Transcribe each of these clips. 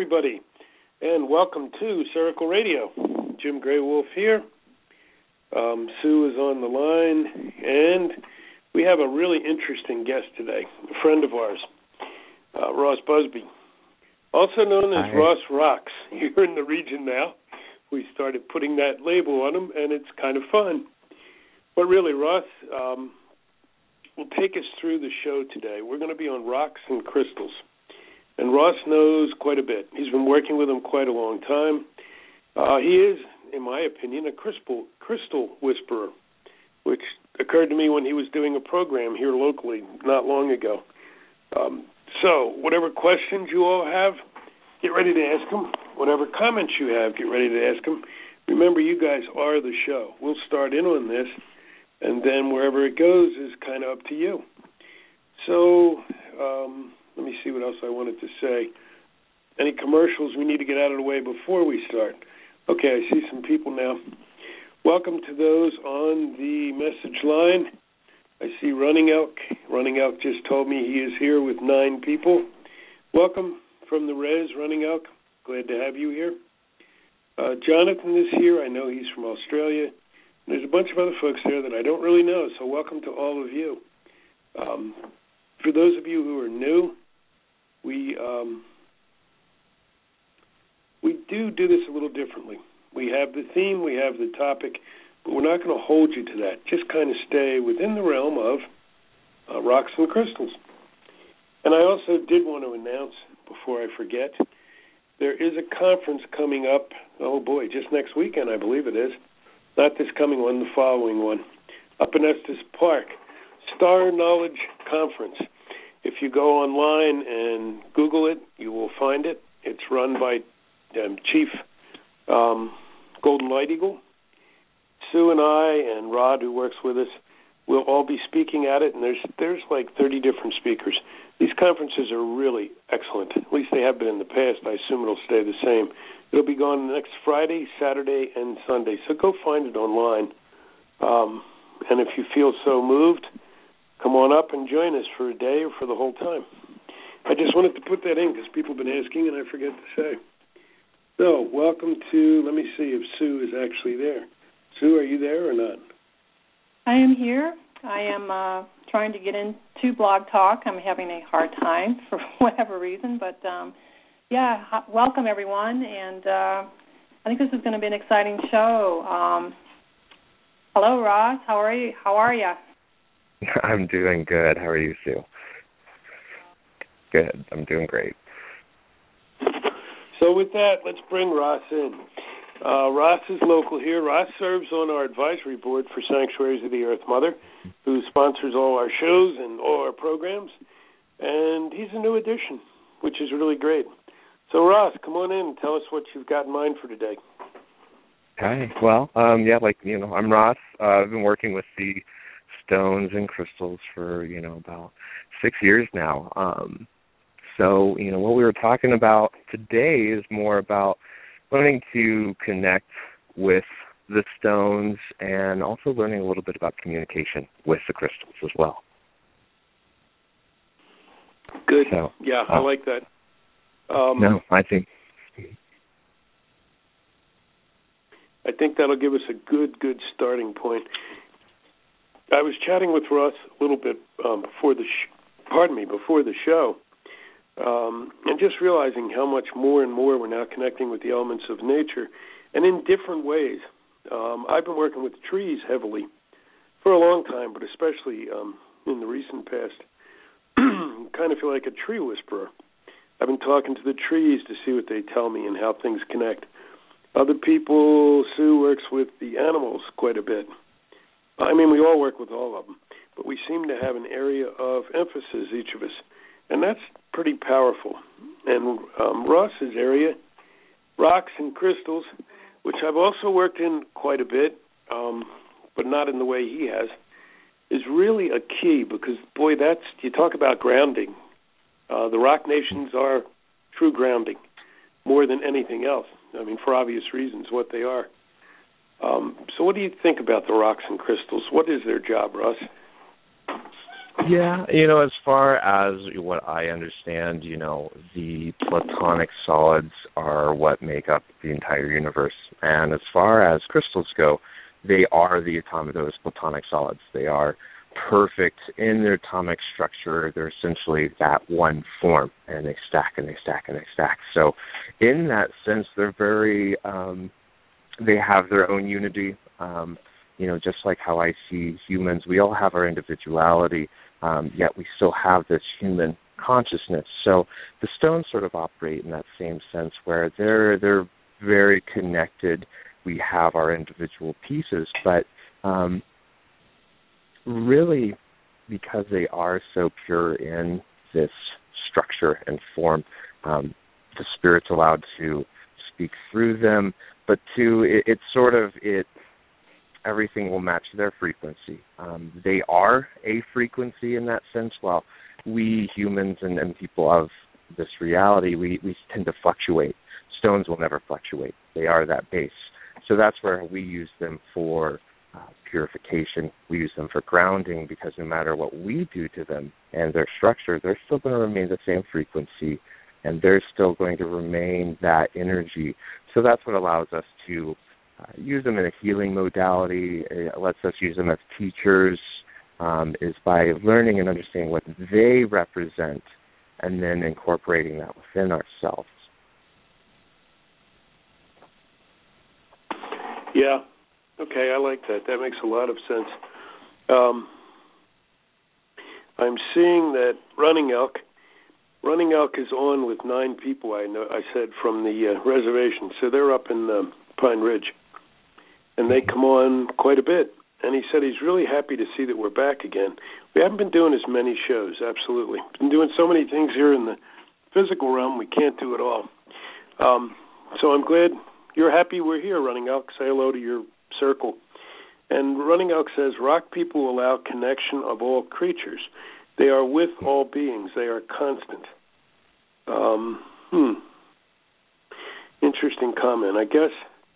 everybody, and welcome to Circle Radio. Jim Grey Wolf here. Sue is on the line, and we have a really interesting guest today, a friend of ours, Ross Busby, also known as Ross Rocks. You're in the region now. We started putting that label on him, and it's kind of fun. But really, Ross will take us through the show today. We're going to be on rocks and crystals. And Ross knows quite a bit. He's been working with them quite a long time. He is, in my opinion, a crystal whisperer, which occurred to me when he was doing a program here locally not long ago. So whatever questions you all have, get ready to ask him. Whatever comments you have, get ready to ask him. Remember, you guys are the show. We'll start in on this, and then wherever it goes is kind of up to you. So let me see what else I wanted to say. Any commercials we need to get out of the way before we start? Okay, I see some people now. Welcome to those on the message line. I see Running Elk. Running Elk just told me he is here with 9 people. Welcome from the Res, Running Elk. Glad to have you here. Jonathan is here. I know he's from Australia. There's a bunch of other folks there that I don't really know, so welcome to all of you. For those of you who are new, we do this a little differently. We have the theme, we have the topic, but we're not going to hold you to that. Just kind of stay within the realm of rocks and crystals. And I also did want to announce, before I forget, there is a conference coming up, just next weekend, I believe it is. Not this coming one, the following one, up in Estes Park. Star Knowledge Conference. If you go online and Google it, you will find it. It's run by Chief Golden Light Eagle. Sue and I and Rod, who works with us, will all be speaking at it, and there's like 30 different speakers. These conferences are really excellent. At least they have been in the past. I assume it'll stay the same. It'll be going next Friday, Saturday, and Sunday. So go find it online. And if you feel so moved, come on up and join us for a day or for the whole time. I just wanted to put that in because people have been asking and I forget to say. So welcome to, let me see if Sue is actually there. Sue, are you there or not? I am here. I am trying to get into Blog Talk. I'm having a hard time for whatever reason, but welcome everyone, and I think this is going to be an exciting show. Hello, Ross. How are you? I'm doing good. How are you, Sue? Good. I'm doing great. So with that, let's bring Ross in. Ross is local here. Ross serves on our advisory board for Sanctuaries of the Earth Mother, who sponsors all our shows and all our programs. And he's a new addition, which is really great. So, Ross, come on in and tell us what you've got in mind for today. Hi. Well, I'm Ross. I've been working with the stones and crystals for, about 6 years now. So, what we were talking about today is more about learning to connect with the stones and also learning a little bit about communication with the crystals as well. Good. So, I like that. I think that'll give us a good starting point. I was chatting with Ross a little bit before the show, and just realizing how much more and more we're now connecting with the elements of nature, and in different ways. I've been working with trees heavily for a long time, but especially in the recent past, kind of feel like a tree whisperer. I've been talking to the trees to see what they tell me and how things connect. Other people, Sue works with the animals quite a bit. I mean, we all work with all of them, but we seem to have an area of emphasis, each of us, and that's pretty powerful. And Ross's area, rocks and crystals, which I've also worked in quite a bit, but not in the way he has, is really a key because, boy, you talk about grounding. The rock nations are true grounding more than anything else. I mean, for obvious reasons, what they are. So what do you think about the rocks and crystals? What is their job, Ross? Yeah, as far as what I understand, the platonic solids are what make up the entire universe. And as far as crystals go, they are those platonic solids. They are perfect in their atomic structure. They're essentially that one form, and they stack and they stack and they stack. So in that sense, they're very, they have their own unity. Just like how I see humans, we all have our individuality, yet we still have this human consciousness. So the stones sort of operate in that same sense where they're very connected. We have our individual pieces, but really, because they are so pure in this structure and form, the Spirit's allowed to speak through them, but everything will match their frequency. They are a frequency in that sense, while we humans and people of this reality, we tend to fluctuate. Stones will never fluctuate. They are that base. So that's where we use them for purification. We use them for grounding, because no matter what we do to them and their structure, they're still going to remain the same frequency, and they're still going to remain that energy. So that's what allows us to use them in a healing modality. It lets us use them as teachers, is by learning and understanding what they represent and then incorporating that within ourselves. Yeah. Okay, I like that. That makes a lot of sense. I'm seeing that Running Elk is on with 9 people, I said, from the reservation. So they're up in Pine Ridge. And they come on quite a bit. And he said he's really happy to see that we're back again. We haven't been doing as many shows, absolutely. Been doing so many things here in the physical realm, we can't do it all. So I'm glad you're happy we're here, Running Elk. Say hello to your circle. And Running Elk says, rock people allow connection of all creatures. They are with all beings. They are constant. Interesting comment. I guess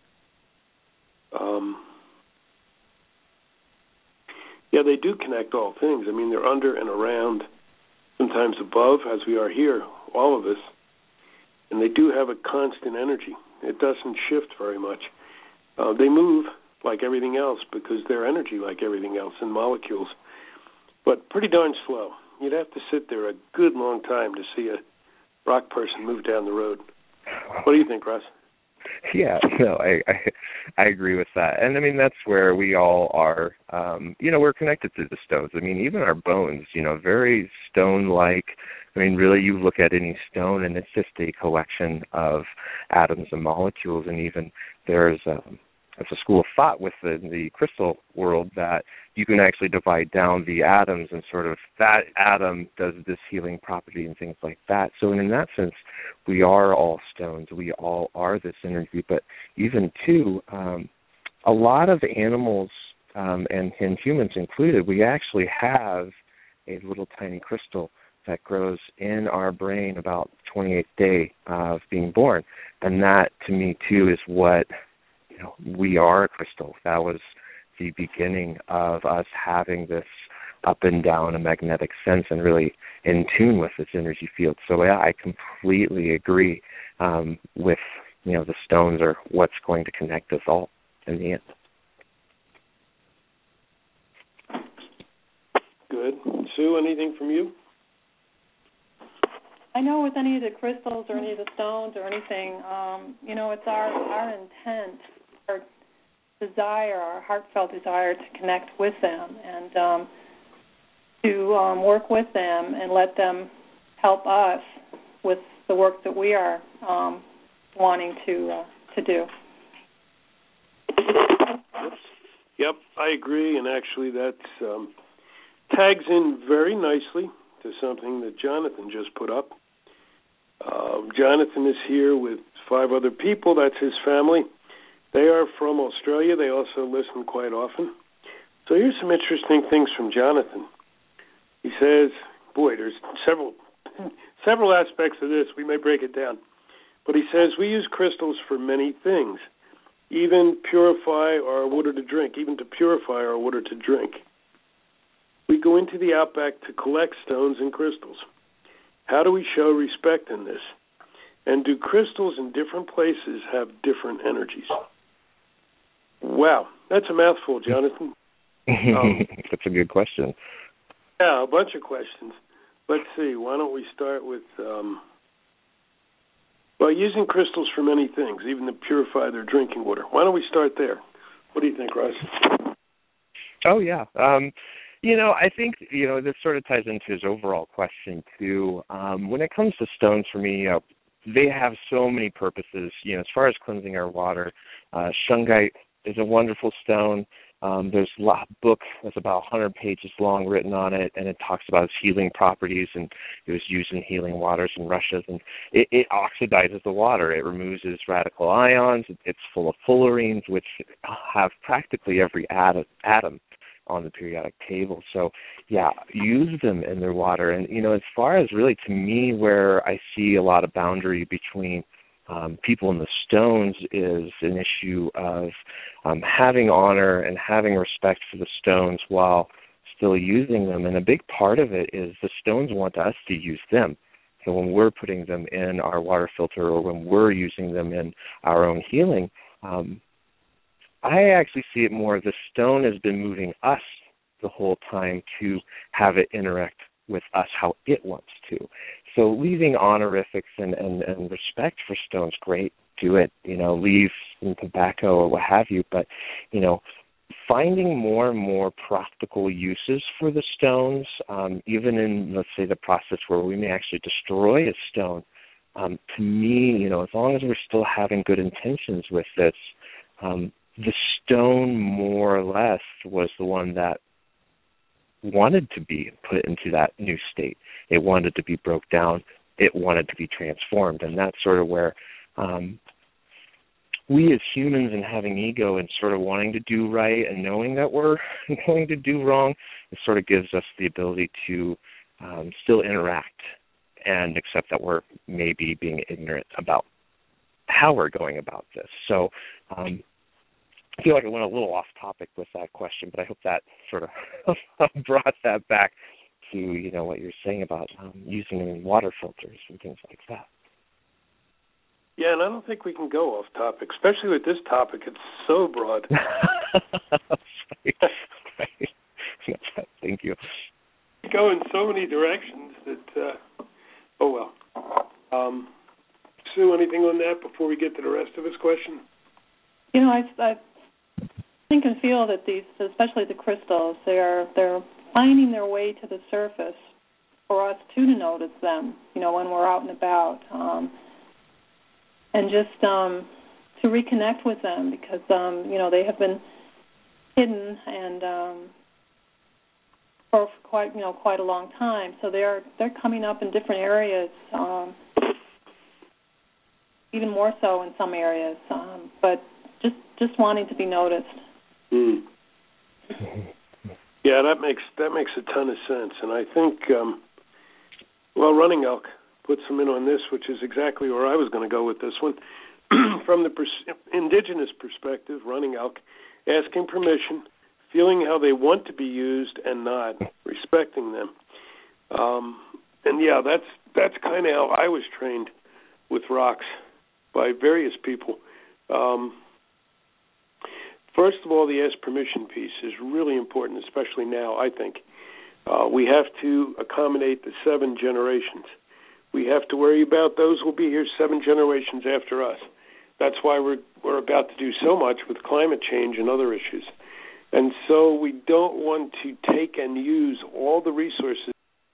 they do connect all things. I mean, they're under and around, sometimes above, as we are here, all of us. And they do have a constant energy. It doesn't shift very much. They move like everything else because they're energy like everything else in molecules, but pretty darn slow. You'd have to sit there a good long time to see a rock person move down the road. What do you think, Russ? Yeah, no, I agree with that. And I mean, that's where we all are, we're connected to the stones. I mean, even our bones, very stone-like. I mean, really, you look at any stone and it's just a collection of atoms and molecules. And even there's a school of thought with the crystal world that you can actually divide down the atoms and sort of that atom does this healing property and things like that. So in that sense, we are all stones. We all are this energy. But even too, a lot of animals and humans included, we actually have a little tiny crystal that grows in our brain about the 28th day of being born. And that, to me, too, is what, we are a crystal. That was the beginning of us having this up and down a magnetic sense and really in tune with this energy field. So, yeah, I completely agree with, the stones are what's going to connect us all in the end. Good. Sue, anything from you? I know with any of the crystals or any of the stones or anything, it's our intent, our desire, our heartfelt desire to connect with them and to work with them and let them help us with the work that we are wanting to do. Yep, I agree, and actually that tags in very nicely to something that Jonathan just put up. Jonathan is here with 5 other people. That's his family. They are from Australia. They also listen quite often. So here's some interesting things from Jonathan. He says, there's several aspects of this. We may break it down. But he says, we use crystals for many things, even to purify our water to drink. We go into the outback to collect stones and crystals. How do we show respect in this? And do crystals in different places have different energies? Wow, that's a mouthful, Jonathan. That's a good question. Yeah, a bunch of questions. Let's see. Why don't we start with, using crystals for many things, even to purify their drinking water. Why don't we start there? What do you think, Russ? Oh, yeah. I think, this sort of ties into his overall question, too. When it comes to stones, for me, they have so many purposes. As far as cleansing our water, shungite is a wonderful stone. There's a book that's about 100 pages long written on it, and it talks about its healing properties, and it was used in healing waters in Russia. And it oxidizes the water. It removes its radical ions. It's full of fullerenes, which have practically every atom on the periodic table. So, yeah, use them in their water. And, as far as really, to me, where I see a lot of boundary between people and the stones is an issue of having honor and having respect for the stones while still using them. And a big part of it is the stones want us to use them. So when we're putting them in our water filter or when we're using them in our own healing, I actually see it more, the stone has been moving us the whole time to have it interact with us how it wants to. So leaving honorifics and respect for stones, great, do it, leave some tobacco or what have you, but, finding more and more practical uses for the stones, even in, let's say, the process where we may actually destroy a stone, to me, as long as we're still having good intentions with this, the stone more or less was the one that wanted to be put into that new state. It wanted to be broke down. It wanted to be transformed. And that's sort of where we as humans and having ego and sort of wanting to do right and knowing that we're going to do wrong, it sort of gives us the ability to still interact and accept that we're maybe being ignorant about how we're going about this. So I feel like I went a little off topic with that question, but I hope that sort of brought that back to, what you're saying about using them in water filters and things like that. Yeah, and I don't think we can go off topic, especially with this topic. It's so broad. Right. Thank you. We go in so many directions that, Sue, anything on that before we get to the rest of his question? I think and feel that these, especially the crystals, they're finding their way to the surface for us to notice them, when we're out and about, and just to reconnect with them because, they have been hidden and for quite a long time. So they're coming up in different areas, even more so in some areas, but just wanting to be noticed. Mm. Yeah, that makes a ton of sense, and I think Running Elk puts them in on this, which is exactly where I was going to go with this one. From the indigenous perspective, Running Elk, asking permission, feeling how they want to be used and not, respecting them. And yeah, that's kind of how I was trained with rocks by various people. First of all, the ask permission piece is really important, especially now, I think. We have to accommodate the 7 generations. We have to worry about those who will be here 7 generations after us. That's why we're about to do so much with climate change and other issues. And so we don't want to take and use all the resources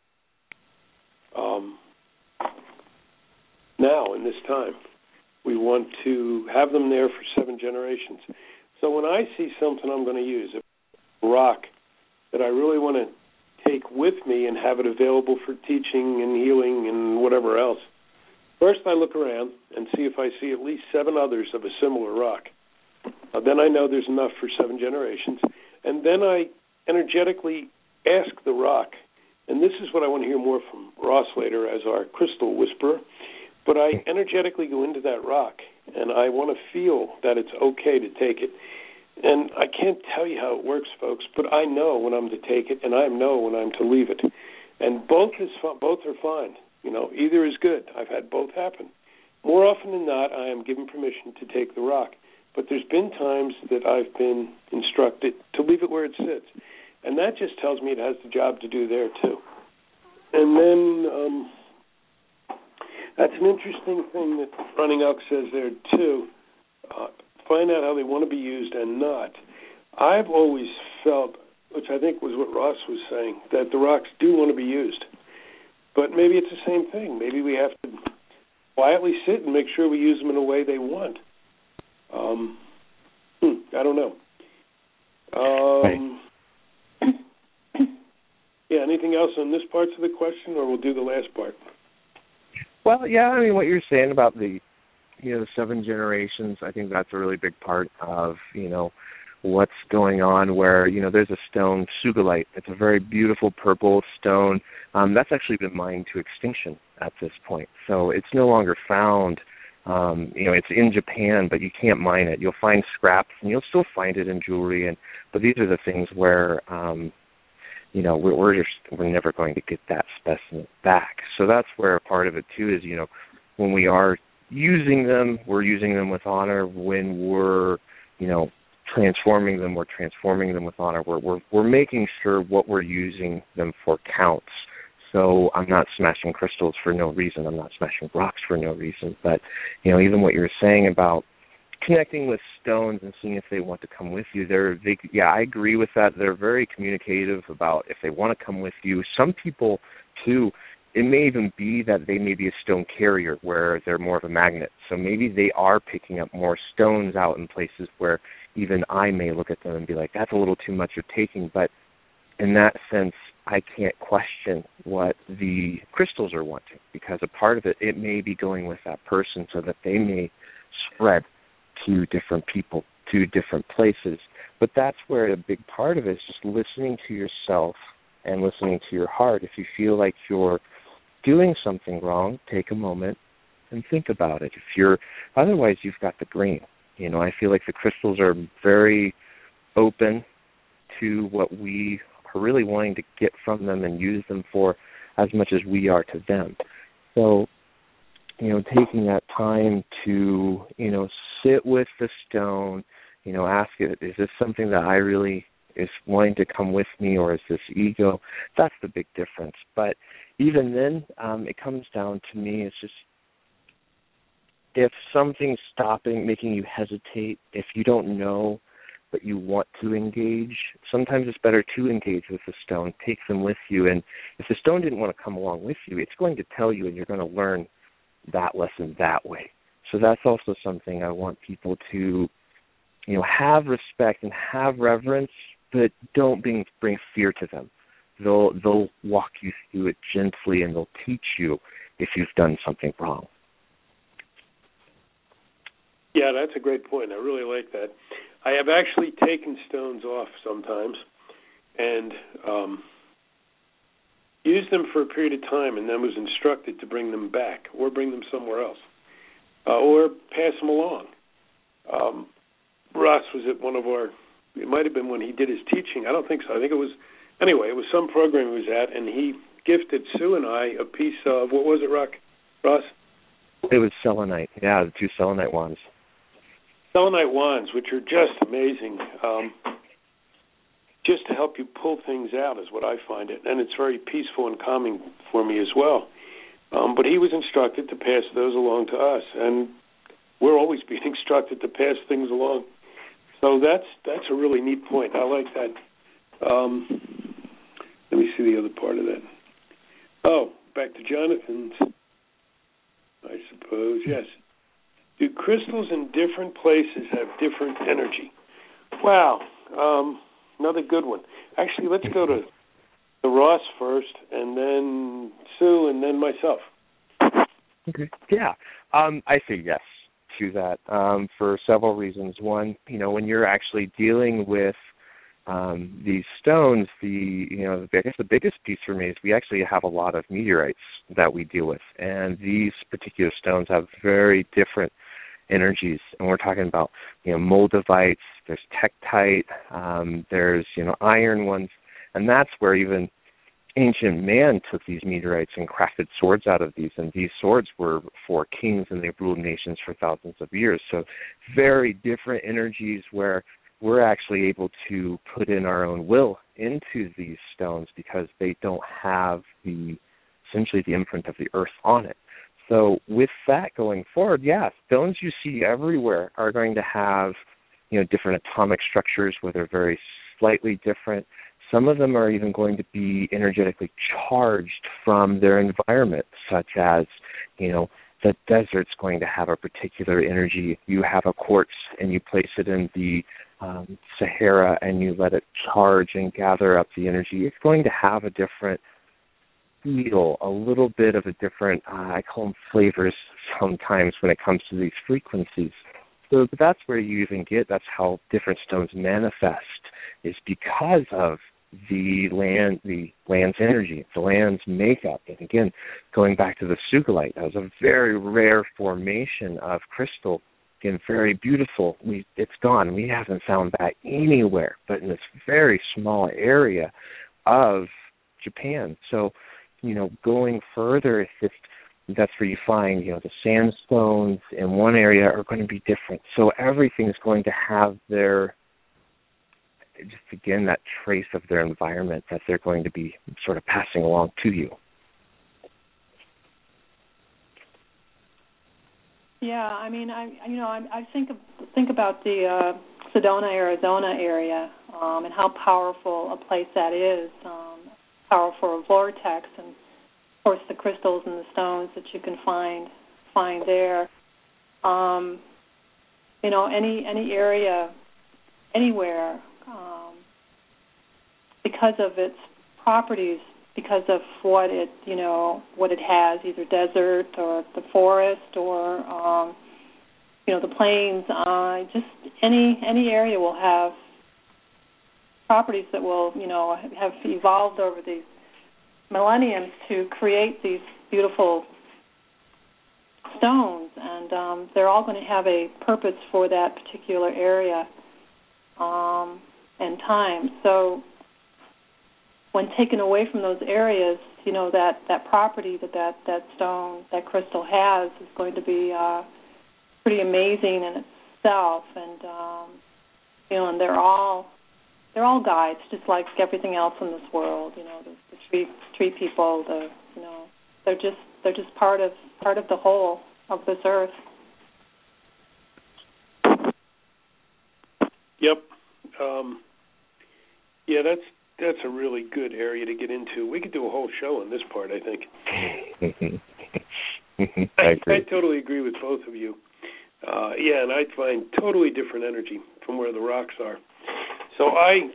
now in this time. We want to have them there for 7 generations. So when I see something I'm going to use, a rock that I really want to take with me and have it available for teaching and healing and whatever else, first I look around and see if I see at least 7 others of a similar rock. Then I know there's enough for 7 generations. And then I energetically ask the rock, and this is what I want to hear more from Ross later as our crystal whisperer, but I energetically go into that rock, and I want to feel that it's okay to take it. And I can't tell you how it works, folks, but I know when I'm to take it, and I know when I'm to leave it. And both are fine. Either is good. I've had both happen. More often than not, I am given permission to take the rock. But there's been times that I've been instructed to leave it where it sits. And that just tells me it has the job to do there, too. And then that's an interesting thing that Running Elk says there, too. Find out how they want to be used and not. I've always felt, which I think was what Ross was saying, that the rocks do want to be used. But maybe it's the same thing. Maybe we have to quietly sit and make sure we use them in a way they want. I don't know. Yeah, anything else on this part of the question, or we'll do the last part? Well, yeah, I mean, what you're saying about the 7 generations, I think that's a really big part of, what's going on where, there's a stone, sugilite. It's a very beautiful purple stone. That's actually been mined to extinction at this point. So it's no longer found. It's in Japan, but you can't mine it. You'll find scraps, and you'll still find it in jewelry. But these are the things where, we're never going to get that specimen back. So that's where part of it, too, is, when we are using them, we're using them with honor. When we're, transforming them, we're transforming them with honor. We're making sure what we're using them for counts. So I'm not smashing crystals for no reason. I'm not smashing rocks for no reason. But, even what you're saying about connecting with stones and seeing if they want to come with you, I agree with that. They're very communicative about if they want to come with you. Some people, too, it may even be that they may be a stone carrier where they're more of a magnet. So maybe they are picking up more stones out in places where even I may look at them and be like, that's a little too much you're taking. But in that sense, I can't question what the crystals are wanting, because a part of it may be going with that person so that they may spread to different people, to different places. But that's where a big part of it is just listening to yourself and listening to your heart. If you feel like you're doing something wrong, take a moment and think about it. Otherwise, you've got the green. I feel like the crystals are very open to what we are really wanting to get from them and use them for as much as we are to them. So, taking that time to, sit with the stone, ask it, is this something that I really is wanting to come with me, or is this ego? That's the big difference. But even then, it comes down to me, it's just, if something's making you hesitate, if you don't know but you want to engage, sometimes it's better to engage with the stone, take them with you. And if the stone didn't want to come along with you, it's going to tell you, and you're going to learn that lesson that way. So that's also something I want people to, have respect and have reverence, but don't bring fear to them. They'll walk you through it gently, and they'll teach you if you've done something wrong. Yeah, that's a great point. I really like that. I have actually taken stones off sometimes and used them for a period of time, and then was instructed to bring them back or bring them somewhere else or pass them along. Ross was at it might have been when he did his teaching. I don't think so. I think it was some program he was at, and he gifted Sue and I a piece of, what was it, Ross? It was selenite. Yeah, the 2 selenite wands. Selenite wands, which are just amazing, just to help you pull things out is what I find it. And it's very peaceful and calming for me as well. But he was instructed to pass those along to us, and we're always being instructed to pass things along. So that's a really neat point. I like that. Let me see the other part of that. Oh, back to Jonathan's, I suppose, yes. Do crystals in different places have different energy? Wow, another good one. Actually, let's go to Ross first, and then Sue, and then myself. Okay. Yeah, I say yes to that for several reasons. One, when you're actually dealing with these stones, I guess the biggest piece for me is we actually have a lot of meteorites that we deal with, and these particular stones have very different energies, and we're talking about, moldavites, there's tektite, there's, iron ones, and that's where even ancient man took these meteorites and crafted swords out of these, and these swords were for kings, and they've ruled nations for thousands of years. So very different energies where we're actually able to put in our own will into these stones because they don't have essentially the imprint of the earth on it. So with that going forward, stones you see everywhere are going to have, different atomic structures where they're very slightly different. Some of them are even going to be energetically charged from their environment, such as, the desert's going to have a particular energy. You have a quartz and you place it in the Sahara and you let it charge and gather up the energy. It's going to have a different feel, a little bit of a different, I call them flavors sometimes when it comes to these frequencies. So that's where you even that's how different stones manifest, is because of the land's energy, the land's makeup. And again, going back to the sugilite, that was a very rare formation of crystal. Again, very beautiful. It's gone. We haven't found that anywhere, but in this very small area of Japan. So, going further, that's where you find, the sandstones in one area are going to be different. So everything's going to have that trace of their environment that they're going to be sort of passing along to you. Yeah, I mean, I think about the Sedona, Arizona area, and how powerful a place that is. Powerful vortex, and of course the crystals and the stones that you can find there. Any area, anywhere, because of its properties, because of what it has, either desert or the forest or the plains. Just any area will have properties that will have evolved over these millenniums to create these beautiful stones, and they're all going to have a purpose for that particular area and time. So when taken away from those areas, that property that stone, that crystal has is going to be pretty amazing in itself, and and they're all guides, just like everything else in this world. The tree people, they're just part of the whole of this earth. Yep. That's a really good area to get into. We could do a whole show on this part, I think. I totally agree with both of you. And I find totally different energy from where the rocks are. So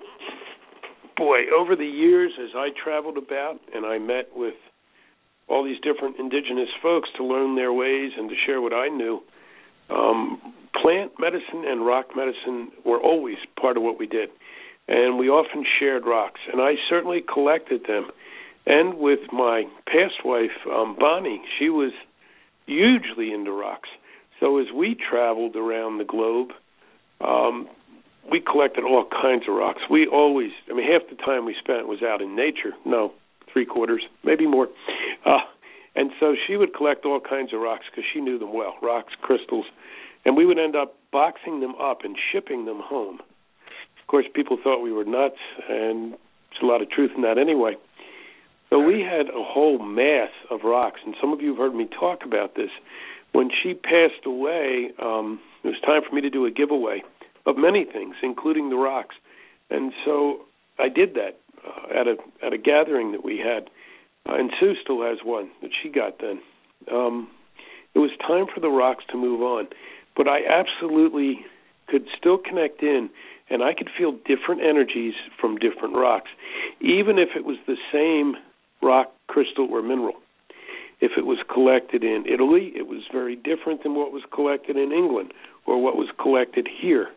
over the years, as I traveled about and I met with all these different indigenous folks to learn their ways and to share what I knew, plant medicine and rock medicine were always part of what we did. And we often shared rocks, and I certainly collected them. And with my past wife, Bonnie, she was hugely into rocks. So as we traveled around the globe, we collected all kinds of rocks. We always, half the time we spent was out in nature. No, 3/4, maybe more. And so she would collect all kinds of rocks because she knew them well, rocks, crystals. And we would end up boxing them up and shipping them home. Of course, people thought we were nuts, and there's a lot of truth in that anyway. So we had a whole mass of rocks, and some of you have heard me talk about this. When she passed away, it was time for me to do a giveaway of many things, including the rocks. And so I did that at a gathering that we had, and Sue still has one that she got then. It was time for the rocks to move on, but I absolutely could still connect in, and I could feel different energies from different rocks, even if it was the same rock, crystal, or mineral. If it was collected in Italy, it was very different than what was collected in England or what was collected here.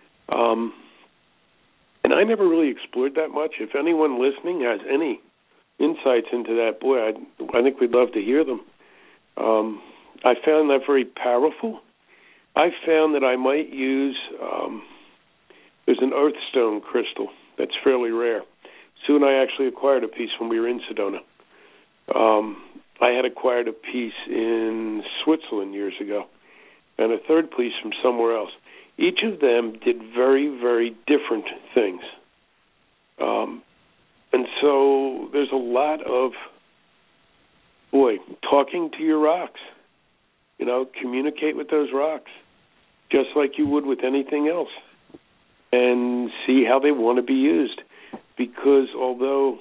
And I never really explored that much. If anyone listening has any insights into that, boy, I think we'd love to hear them. I found that very powerful. I found that I might use, there's an earthstone crystal that's fairly rare. Sue and I actually acquired a piece when we were in Sedona. I had acquired a piece in Switzerland years ago, and a third piece from somewhere else. Each of them did very, very different things. And so there's a lot of, talking to your rocks. Communicate with those rocks, just like you would with anything else, and see how they want to be used. Because although,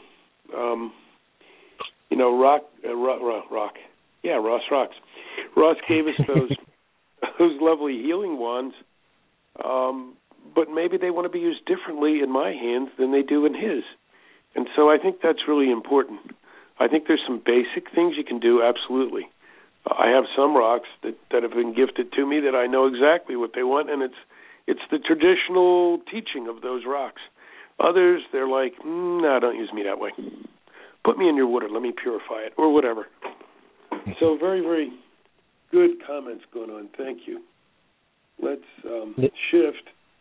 Ross Rocks. Ross gave us those lovely healing wands, but maybe they want to be used differently in my hands than they do in his. And so I think that's really important. I think there's some basic things you can do, absolutely. I have some rocks that have been gifted to me that I know exactly what they want, and it's the traditional teaching of those rocks. Others, they're like, no, don't use me that way. Put me in your water, let me purify it, or whatever. So very, very good comments going on. Thank you. Let's shift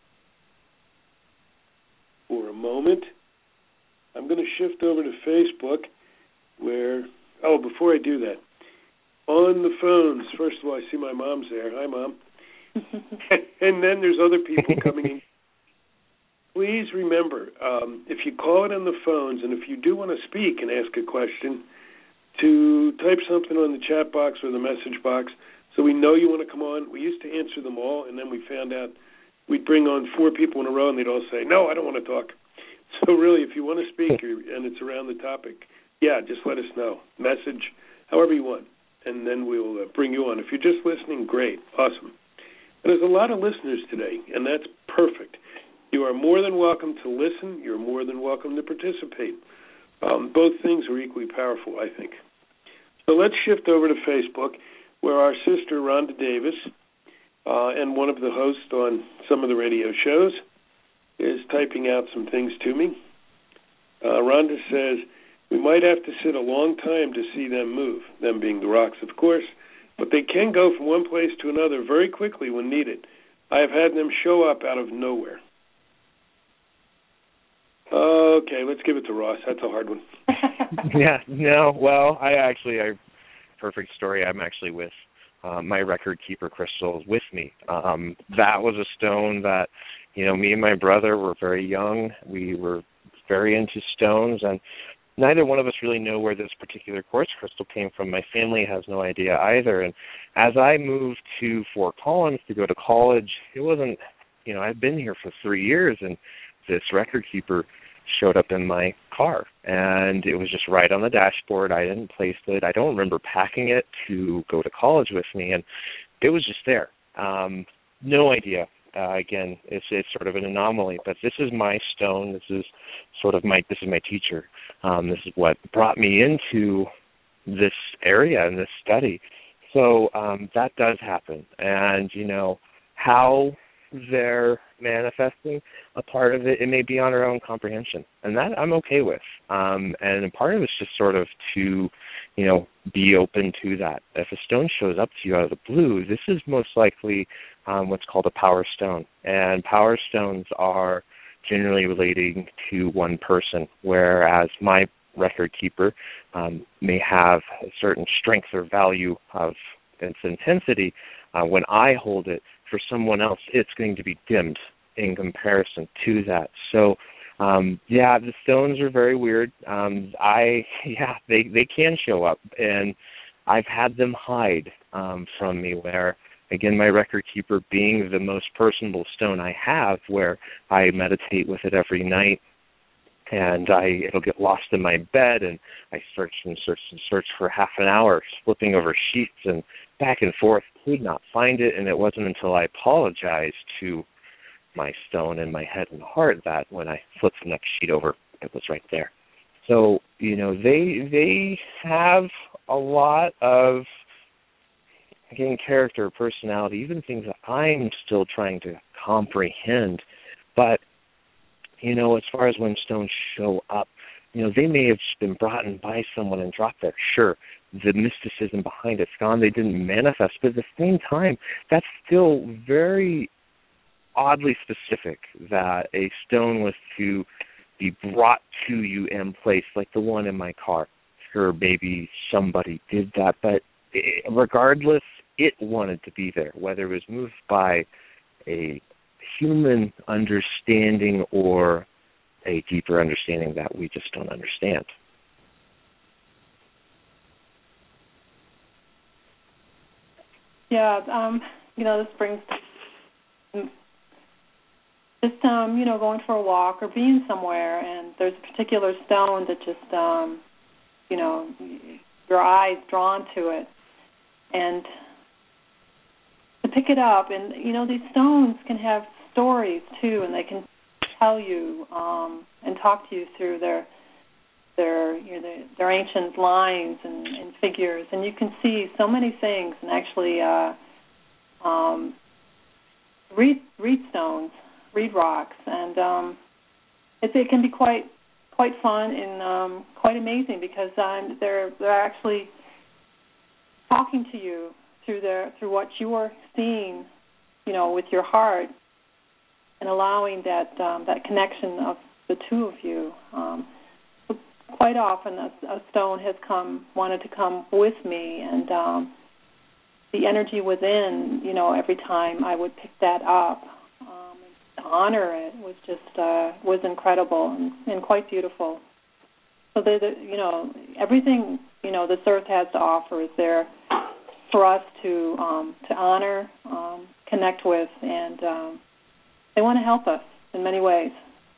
for a moment. I'm going to shift over to Facebook where, before I do that, on the phones, first of all, I see my mom's there. Hi, Mom. And then there's other people coming in. Please remember, if you call it on the phones, and if you do want to speak and ask a question, to type something on the chat box or the message box so we know you want to come on. We used to answer them all, and then we found out we'd bring on 4 people in a row, and they'd all say, no, I don't want to talk. So really, if you want to speak and it's around the topic, just let us know. Message, however you want, and then we'll bring you on. If you're just listening, great, awesome. And there's a lot of listeners today, and that's perfect. You are more than welcome to listen. You're more than welcome to participate. Both things are equally powerful, I think. So let's shift over to Facebook, where our sister Rhonda Davis, and one of the hosts on some of the radio shows, is typing out some things to me. Rhonda says, we might have to sit a long time to see them move, them being the rocks, of course, but they can go from one place to another very quickly when needed. I have had them show up out of nowhere. Okay, let's give it to Ross. That's a hard one. Perfect story. I'm actually with my record keeper crystals with me. That was a stone that, me and my brother were very young. We were very into stones, and neither one of us really know where this particular quartz crystal came from. My family has no idea either. And as I moved to Fort Collins to go to college, it wasn't, I've been here for 3 years, and this record keeper showed up in my car, and it was just right on the dashboard. I didn't place it. I don't remember packing it to go to college with me, and it was just there. No idea. Again, it's sort of an anomaly, but this is my stone. This is my teacher. This is what brought me into this area and this study. So that does happen, and how they're manifesting, a part of it may be on our own comprehension, and that I'm okay with. And a part of it's just sort of to, be open to that. If a stone shows up to you out of the blue, this is most likely what's called a power stone, and power stones are generally relating to one person, whereas my record keeper may have a certain strength or value of its intensity. When I hold it, for someone else, it's going to be dimmed in comparison to that. So, the stones are very weird. They can show up, and I've had them hide from me where, again, my record keeper being the most personable stone I have, where I meditate with it every night, and it'll get lost in my bed, and I search and search and search for half an hour, flipping over sheets and back and forth, could not find it, and it wasn't until I apologized to my stone in my head and heart that when I flipped the next sheet over, it was right there. So, they have a lot of, again, character, personality, even things that I'm still trying to comprehend. But, as far as when stones show up, they may have just been brought in by someone and dropped there. Sure, the mysticism behind it's gone. They didn't manifest. But at the same time, that's still very oddly specific that a stone was to be brought to you and placed, like the one in my car. Sure, maybe somebody did that, but regardless, it wanted to be there, whether it was moved by a human understanding or a deeper understanding that we just don't understand. Yeah, this brings just, going for a walk or being somewhere, and there's a particular stone that just, your eye's drawn to it. And to pick it up, and, these stones can have stories, too, and they can tell you and talk to you through their ancient lines and figures, and you can see so many things. And actually, reed stones, reed rocks, and it can be quite fun and quite amazing because they're actually talking to you through what you are seeing, with your heart, and allowing that connection of the two of you. Quite often, a stone has wanted to come with me, and the energy within, every time I would pick that up, to honor it was incredible and quite beautiful. So everything this earth has to offer is there for us to honor, connect with, and they want to help us in many ways.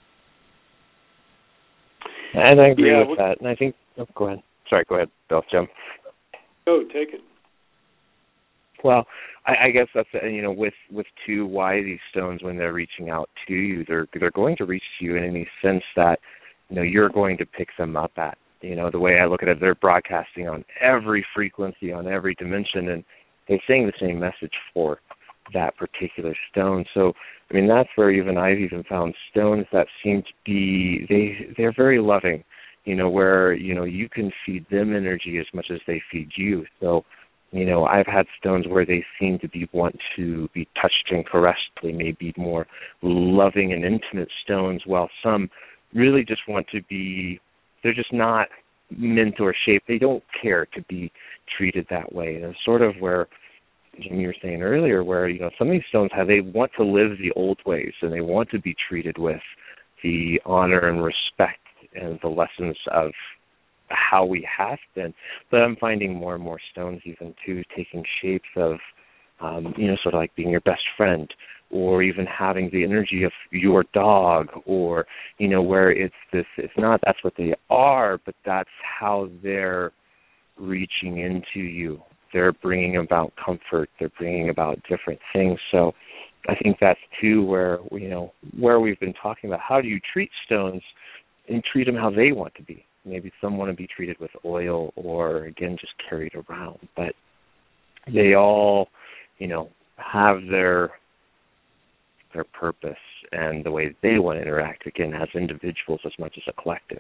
And I agree with that. And I think, go ahead. Sorry, go ahead, Bill, Jim. Oh, take it. Well, I guess that's, with too, why these stones, when they're reaching out to you, they're going to reach to you in any sense that, you're going to pick them up at. The way I look at it, they're broadcasting on every frequency, on every dimension, and they're saying the same message for that particular stone. So, that's where I've found stones that seem to be, they're very loving, where, you can feed them energy as much as they feed you. So, I've had stones where they seem to want to be touched and caressed. They may be more loving and intimate stones, while some really just want to be, they're just not meant or shaped. They don't care to be treated that way. And it's sort of where, Jim, you were saying earlier, where, some of these stones they want to live the old ways, and they want to be treated with the honor and respect and the lessons of how we have been. But I'm finding more and more stones even too taking shapes of, sort of like being your best friend, or even having the energy of your dog, or, where it's not that's what they are, but that's how they're reaching into you. They're bringing about comfort. They're bringing about different things. So I think that's too where, where we've been talking about how do you treat stones and treat them how they want to be. Maybe some want to be treated with oil or, again, just carried around. But they all, have their purpose and the way they want to interact, again, as individuals as much as a collective.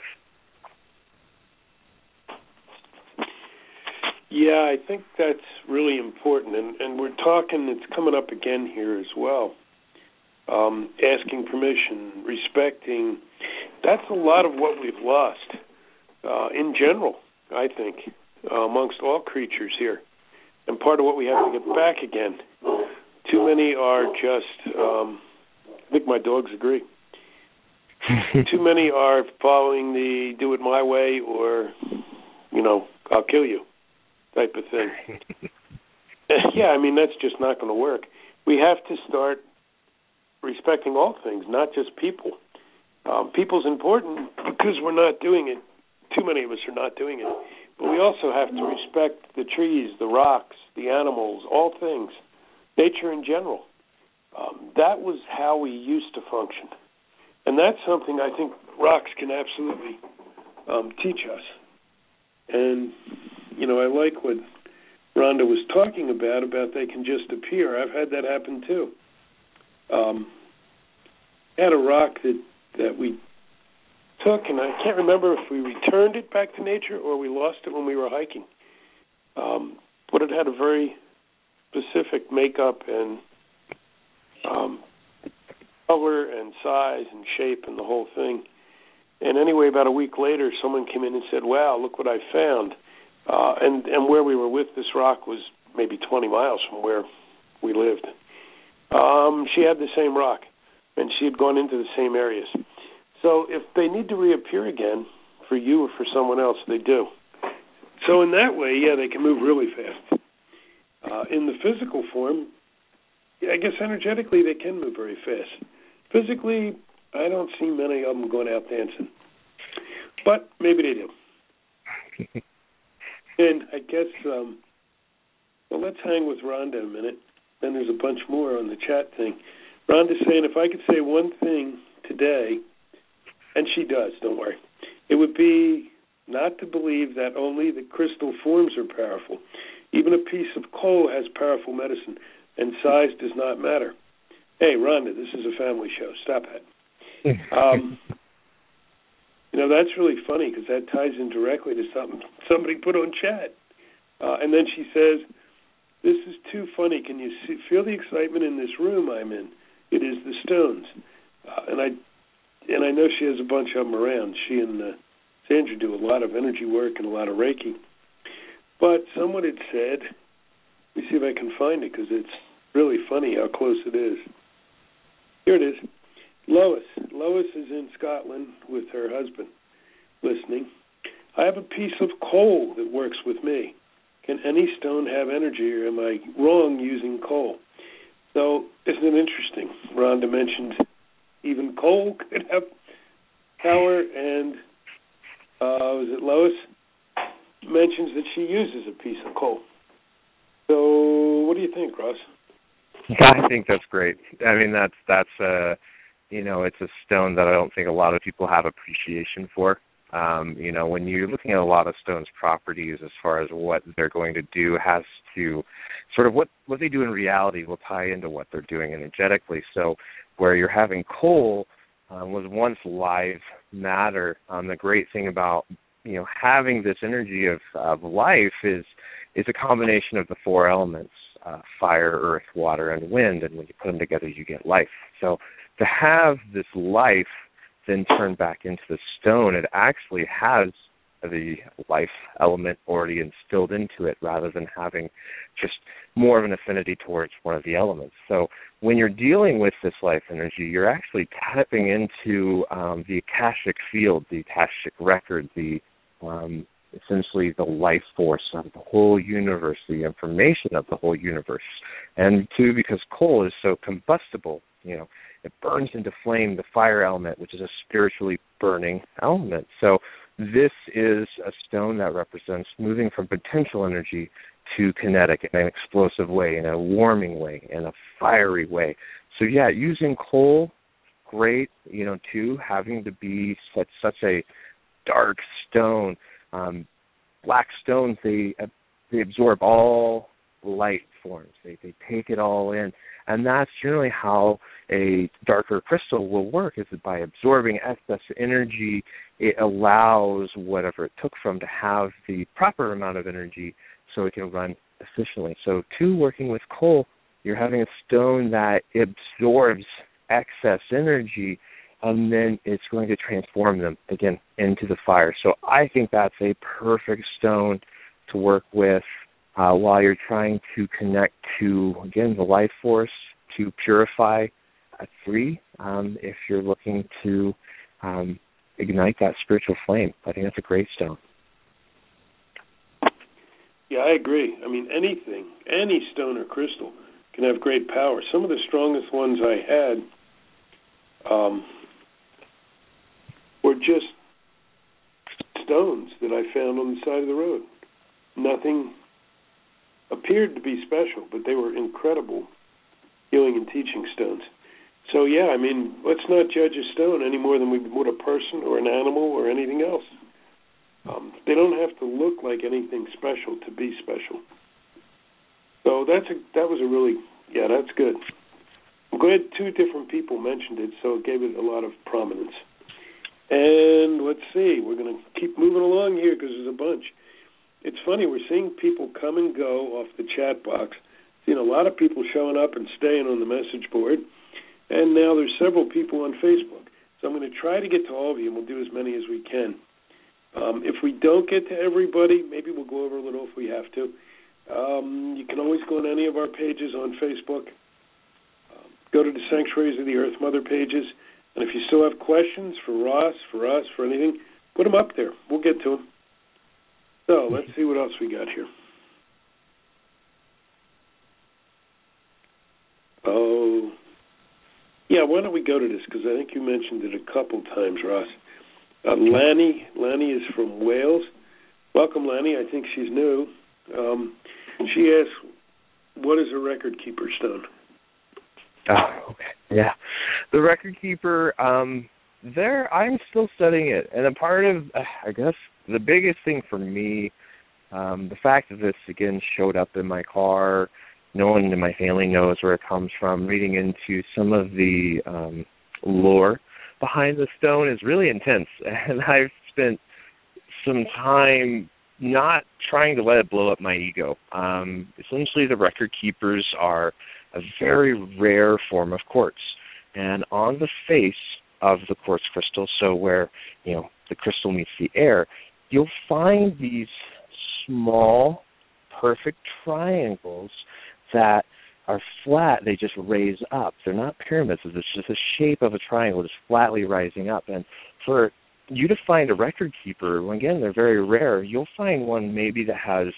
Yeah, I think that's really important. And we're talking, it's coming up again here as well. Asking permission, respecting, that's a lot of what we've lost. In general, I think, amongst all creatures here. And part of what we have to get back again. Too many are just, I think my dogs agree. Too many are following the do it my way or, I'll kill you type of thing. Yeah, that's just not going to work. We have to start respecting all things, not just people. People's important because we're not doing it. Too many of us are not doing it. But we also have to respect the trees, the rocks, the animals, all things, nature in general. That was how we used to function. And that's something I think rocks can absolutely teach us. And, I like what Rhonda was talking about they can just appear. I've had that happen too. I had a rock that we took, and I can't remember if we returned it back to nature or we lost it when we were hiking. but it had a very specific makeup and color and size and shape and the whole thing. And anyway, about a week later, someone came in and said, wow, look what I found. And where we were with this rock was maybe 20 miles from where we lived. She had the same rock, and she had gone into the same areas. So if they need to reappear again for you or for someone else, they do. So in that way, yeah, they can move really fast. In the physical form, I guess energetically they can move very fast. Physically, I don't see many of them going out dancing. But maybe they do. And I guess, well, let's hang with Rhonda a minute. Then there's a bunch more on the chat thing. Rhonda's saying, if I could say one thing today, and she does, don't worry, it would be not to believe that only the crystal forms are powerful. Even a piece of coal has powerful medicine, and size does not matter. Hey, Rhonda, this is a family show. Stop it. That's really funny because that ties in directly to something somebody put on chat. And then she says, this is too funny. Can you feel the excitement in this room I'm in? It is the stones. And I know she has a bunch of them around. She and Sandra do a lot of energy work and a lot of Reiki. But someone had said, let me see if I can find it because it's really funny how close it is. Here it is. Lois. Lois is in Scotland with her husband listening. I have a piece of coal that works with me. Can any stone have energy, or am I wrong using coal? So isn't it interesting? Rhonda mentioned even coal could have power, and was it Lois mentions that she uses a piece of coal. So what do you think, Ross? I think that's great. I mean, that's it's a stone that I don't think a lot of people have appreciation for. When you're looking at a lot of stones' properties as far as what they're going to do has to sort of what they do in reality will tie into what they're doing energetically. So where you're having coal was once live matter. The great thing about having this energy of life is a combination of the four elements: fire, earth, water, and wind. And when you put them together, you get life. So to have this life then turn back into the stone, it actually has the life element already instilled into it rather than having just more of an affinity towards one of the elements. So when you're dealing with this life energy, you're actually tapping into the Akashic field, the Akashic record, the essentially the life force of the whole universe, the information of the whole universe. And two, because coal is so combustible, it burns into flame, the fire element, which is a spiritually burning element. So this is a stone that represents moving from potential energy to kinetic in an explosive way, in a warming way, in a fiery way. So yeah, using coal, great, too, having to be such a dark stone. Black stones, they absorb all light forms. They take it all in. And that's generally how a darker crystal will work, is that by absorbing excess energy, it allows whatever it took from to have the proper amount of energy so it can run efficiently. So, working with coal, you're having a stone that absorbs excess energy, and then it's going to transform them, again, into the fire. So I think that's a perfect stone to work with while you're trying to connect to, again, the life force, to purify at 3, if you're looking to ignite that spiritual flame. I think that's a great stone. Yeah, I agree. I mean, any stone or crystal can have great power. Some of the strongest ones I had were just stones that I found on the side of the road. Nothing appeared to be special, but they were incredible healing and teaching stones. So, yeah, I mean, let's not judge a stone any more than we would a person or an animal or anything else. They don't have to look like anything special to be special. So that's good. I'm glad 2 different people mentioned it, so it gave it a lot of prominence. And let's see, we're going to keep moving along here because there's a bunch. it's funny, we're seeing people come and go off the chat box. Seeing a lot of people showing up and staying on the message board, and now there's several people on Facebook. So I'm going to try to get to all of you, and we'll do as many as we can. If we don't get to everybody, maybe we'll go over a little if we have to. You can always go on any of our pages on Facebook. Go to the Sanctuaries of the Earth Mother pages, and if you still have questions for Ross, for us, for anything, put them up there. We'll get to them. So let's see what else we got here. Oh, yeah, why don't we go to this, because I think you mentioned it a couple times, Ross. Lanny is from Wales. Welcome, Lanny. I think she's new. She asks, what is a record keeper stone? Oh, okay. Yeah. The record keeper, I'm still studying it. And a part of, I guess, the biggest thing for me, the fact that this, again, showed up in my car, no one in my family knows where it comes from, reading into some of the lore behind the stone is really intense. And I've spent some time not trying to let it blow up my ego. Essentially, the record keepers are a very rare form of quartz. And on the face of the quartz crystal, so where, the crystal meets the air, you'll find these small, perfect triangles that are flat. They just raise up. They're not pyramids. It's just the shape of a triangle just flatly rising up. And for you to find a record keeper, again, they're very rare. You'll find one maybe that has,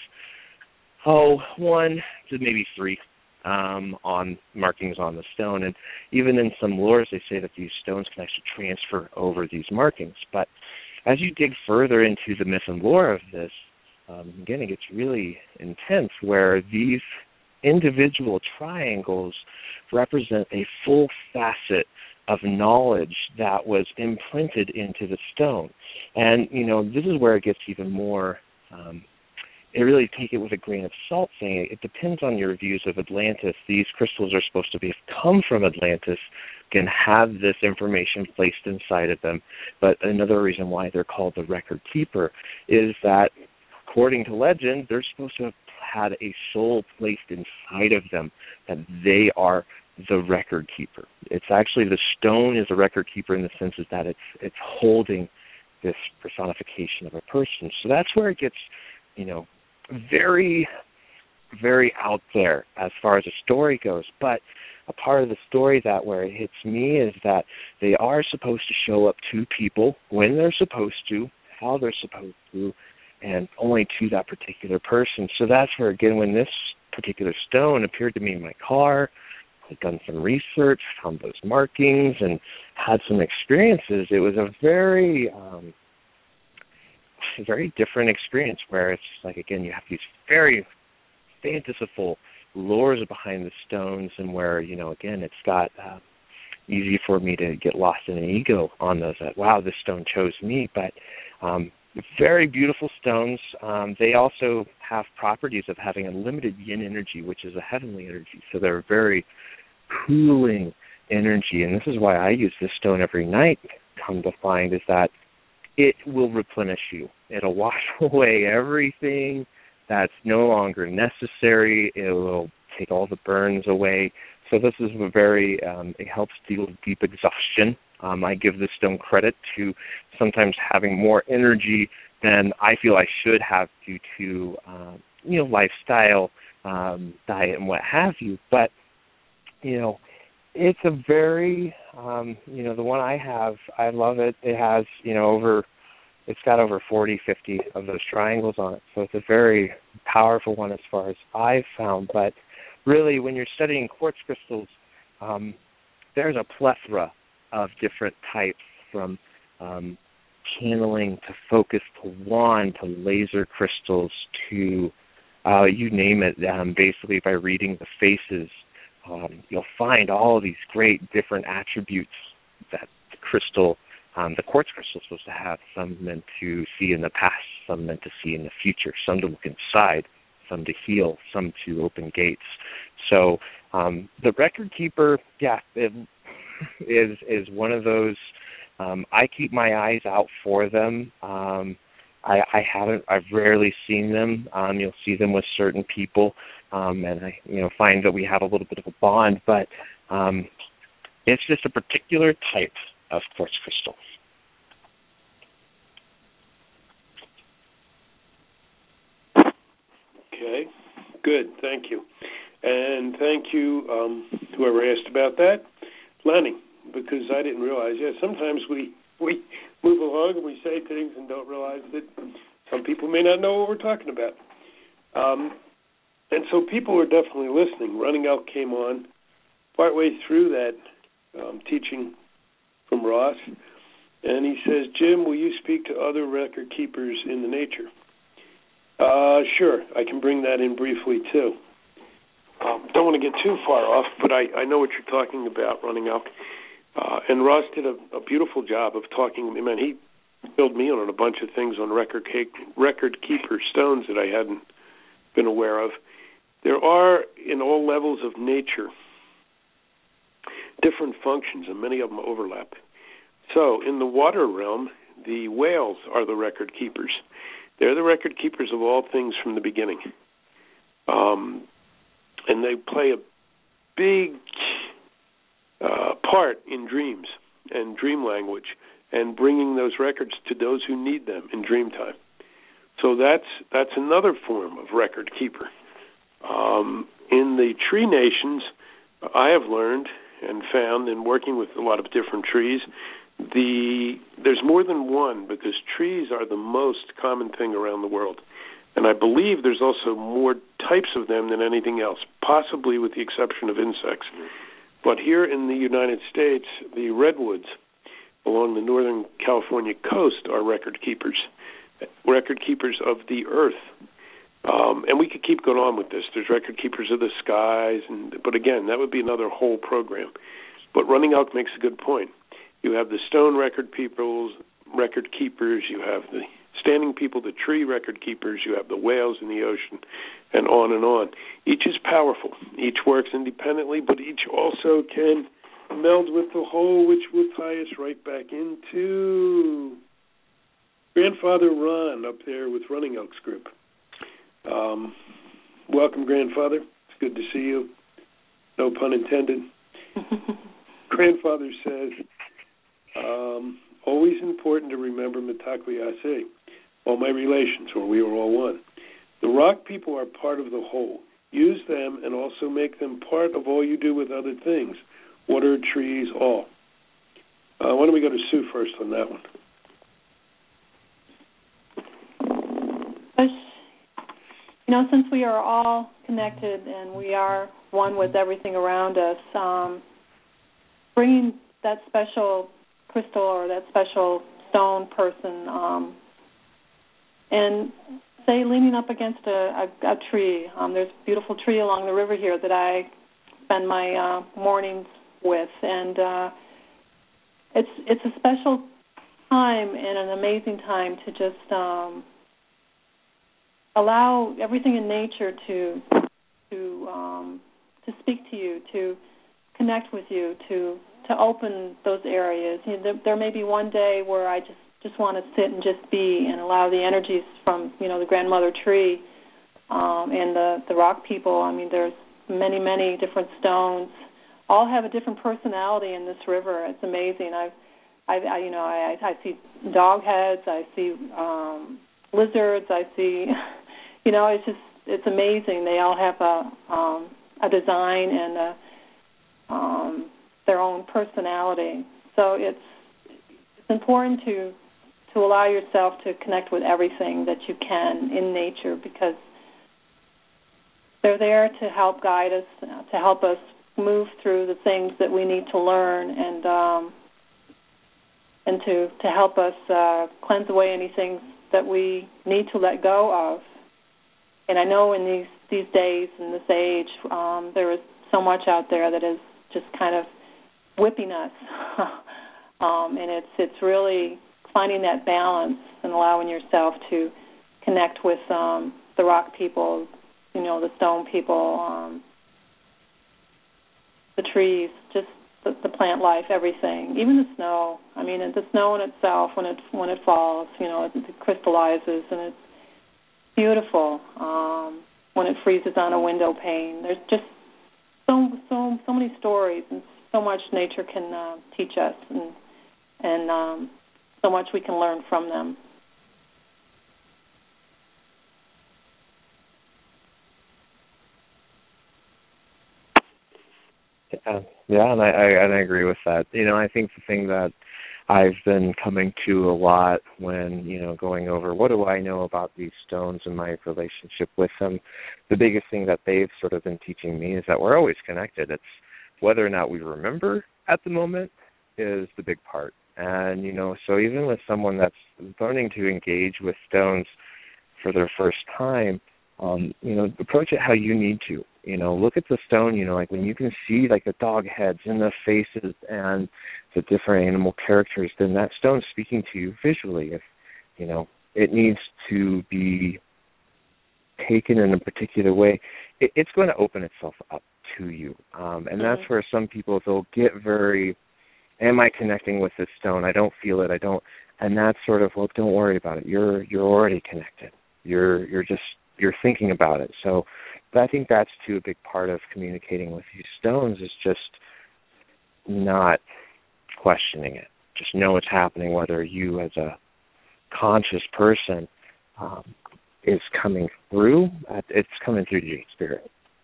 1 to maybe 3 on markings on the stone. And even in some lores, they say that these stones can actually transfer over these markings. But as you dig further into the myth and lore of this, again, it gets really intense, where these individual triangles represent a full facet of knowledge that was imprinted into the stone. And, this is where it gets even more, it really take it with a grain of salt, saying it depends on your views of Atlantis. These crystals are supposed to come from Atlantis, can have this information placed inside of them. But another reason why they're called the record keeper is that, according to legend, they're supposed to have had a soul placed inside of them, that they are the record keeper. It's actually, the stone is a record keeper in the sense that it's holding this personification of a person. So that's where it gets, very, very out there as far as the story goes. But a part of the story that where it hits me is that they are supposed to show up to people when they're supposed to, how they're supposed to, and only to that particular person. So that's where, again, when this particular stone appeared to me in my car, I'd done some research, found those markings, and had some experiences. It was a very different experience, where it's like, again, you have these very fanciful lores behind the stones, and where, again, it's got easy for me to get lost in an ego on those, that, wow, this stone chose me. But very beautiful stones. They also have properties of having a limited yin energy, which is a heavenly energy. So they're very cooling energy. And this is why I use this stone every night, come to find, is that it will replenish you. It'll wash away everything that's no longer necessary. It will take all the burns away. So this is a very, it helps deal with deep exhaustion. I give this stone credit to sometimes having more energy than I feel I should have due to, lifestyle, diet, and what have you. But, it's a very, the one I have, I love it. It has, it's got over 40, 50 of those triangles on it. So it's a very powerful one as far as I've found. But really, when you're studying quartz crystals, there's a plethora of different types, from channeling to focus to wand to laser crystals to you name it. Basically, by reading the faces, you'll find all of these great different attributes that the crystal, the quartz crystal, is supposed to have. Some meant to see in the past, some meant to see in the future, some to look inside, some to heal, some to open gates. So the record keeper, it is one of those. I keep my eyes out for them. I've rarely seen them. You'll see them with certain people, and I find that we have a little bit of a bond, but it's just a particular type of quartz crystal. Okay, good, thank you. And thank you, whoever asked about that, Lenny, because I didn't realize, sometimes we move along and we say things and don't realize that some people may not know what we're talking about. And so people are definitely listening. Running Elk came on partway through that teaching from Ross, and he says, Jim, will you speak to other record keepers in the nature? Sure, I can bring that in briefly, too. Don't want to get too far off, but I know what you're talking about, Running Elk. And Ross did a beautiful job of talking. I mean, he filled me in on a bunch of things on record keeper stones that I hadn't been aware of. There are, in all levels of nature, different functions, and many of them overlap. So, in the water realm, the whales are the record keepers. They're the record keepers of all things from the beginning. And they play a big part in dreams and dream language and bringing those records to those who need them in dream time. So that's another form of record keeper. In the tree nations, I have learned and found in working with a lot of different trees, there's more than one, because trees are the most common thing around the world. And I believe there's also more types of them than anything else, possibly with the exception of insects. But here in the United States, the redwoods along the Northern California coast are record keepers of the earth. And we could keep going on with this. There's record keepers of the skies, but again, that would be another whole program. But Running Elk makes a good point. You have the stone record keepers, you have the standing people, the tree record keepers, you have the whales in the ocean, and on and on. Each is powerful. Each works independently, but each also can meld with the whole, which will tie us right back into Grandfather Ron up there with Running Elk's group. Welcome, Grandfather. It's good to see you. No pun intended. Grandfather says, always important to remember Mitakuye, all my relations, or we are all one. The rock people are part of the whole. Use them and also make them part of all you do with other things, water, trees, all. Why don't we go to Sue first on that one? Since we are all connected and we are one with everything around us, bringing that special crystal or that special stone person and, say, leaning up against a tree. There's a beautiful tree along the river here that I spend my mornings with, and it's a special time and an amazing time to just allow everything in nature to speak to you, to connect with you, to open those areas. There may be one day where I just want to sit and just be and allow the energies from the grandmother tree and the rock people. I mean, there's many, many different stones. All have a different personality in this river. It's amazing. I see dog heads. I see lizards. I see. It's amazing. They all have a design and their own personality. So it's important to allow yourself to connect with everything that you can in nature, because they're there to help guide us, to help us move through the things that we need to learn, and to help us cleanse away anything that we need to let go of. And I know in these days, in this age, there is so much out there that is just kind of whipping us. And it's really finding that balance and allowing yourself to connect with the rock people, the stone people, the trees, just the plant life, everything, even the snow. I mean, the snow in itself, when it falls, it crystallizes, and it's beautiful. When it freezes on a window pane, there's just so many stories, and so much nature can teach us, and so much we can learn from them. Yeah, and I agree with that. I think the thing that I've been coming to a lot when, going over what do I know about these stones and my relationship with them, the biggest thing that they've sort of been teaching me is that we're always connected. It's whether or not we remember at the moment is the big part. And, so even with someone that's learning to engage with stones for their first time, approach it how you need to. Look at the stone, like when you can see like the dog heads and the faces and the different animal characters, then that stone's speaking to you visually. If, it needs to be taken in a particular way, it's going to open itself up to you. And that's where some people, they'll get very, am I connecting with this stone? I don't feel it. And that's sort of, well, don't worry about it. You're already connected. You're thinking about it. So, but I think that's too a big part of communicating with these stones is just not questioning it. Just know it's happening, whether you as a conscious person is coming through. It's coming through your spirit.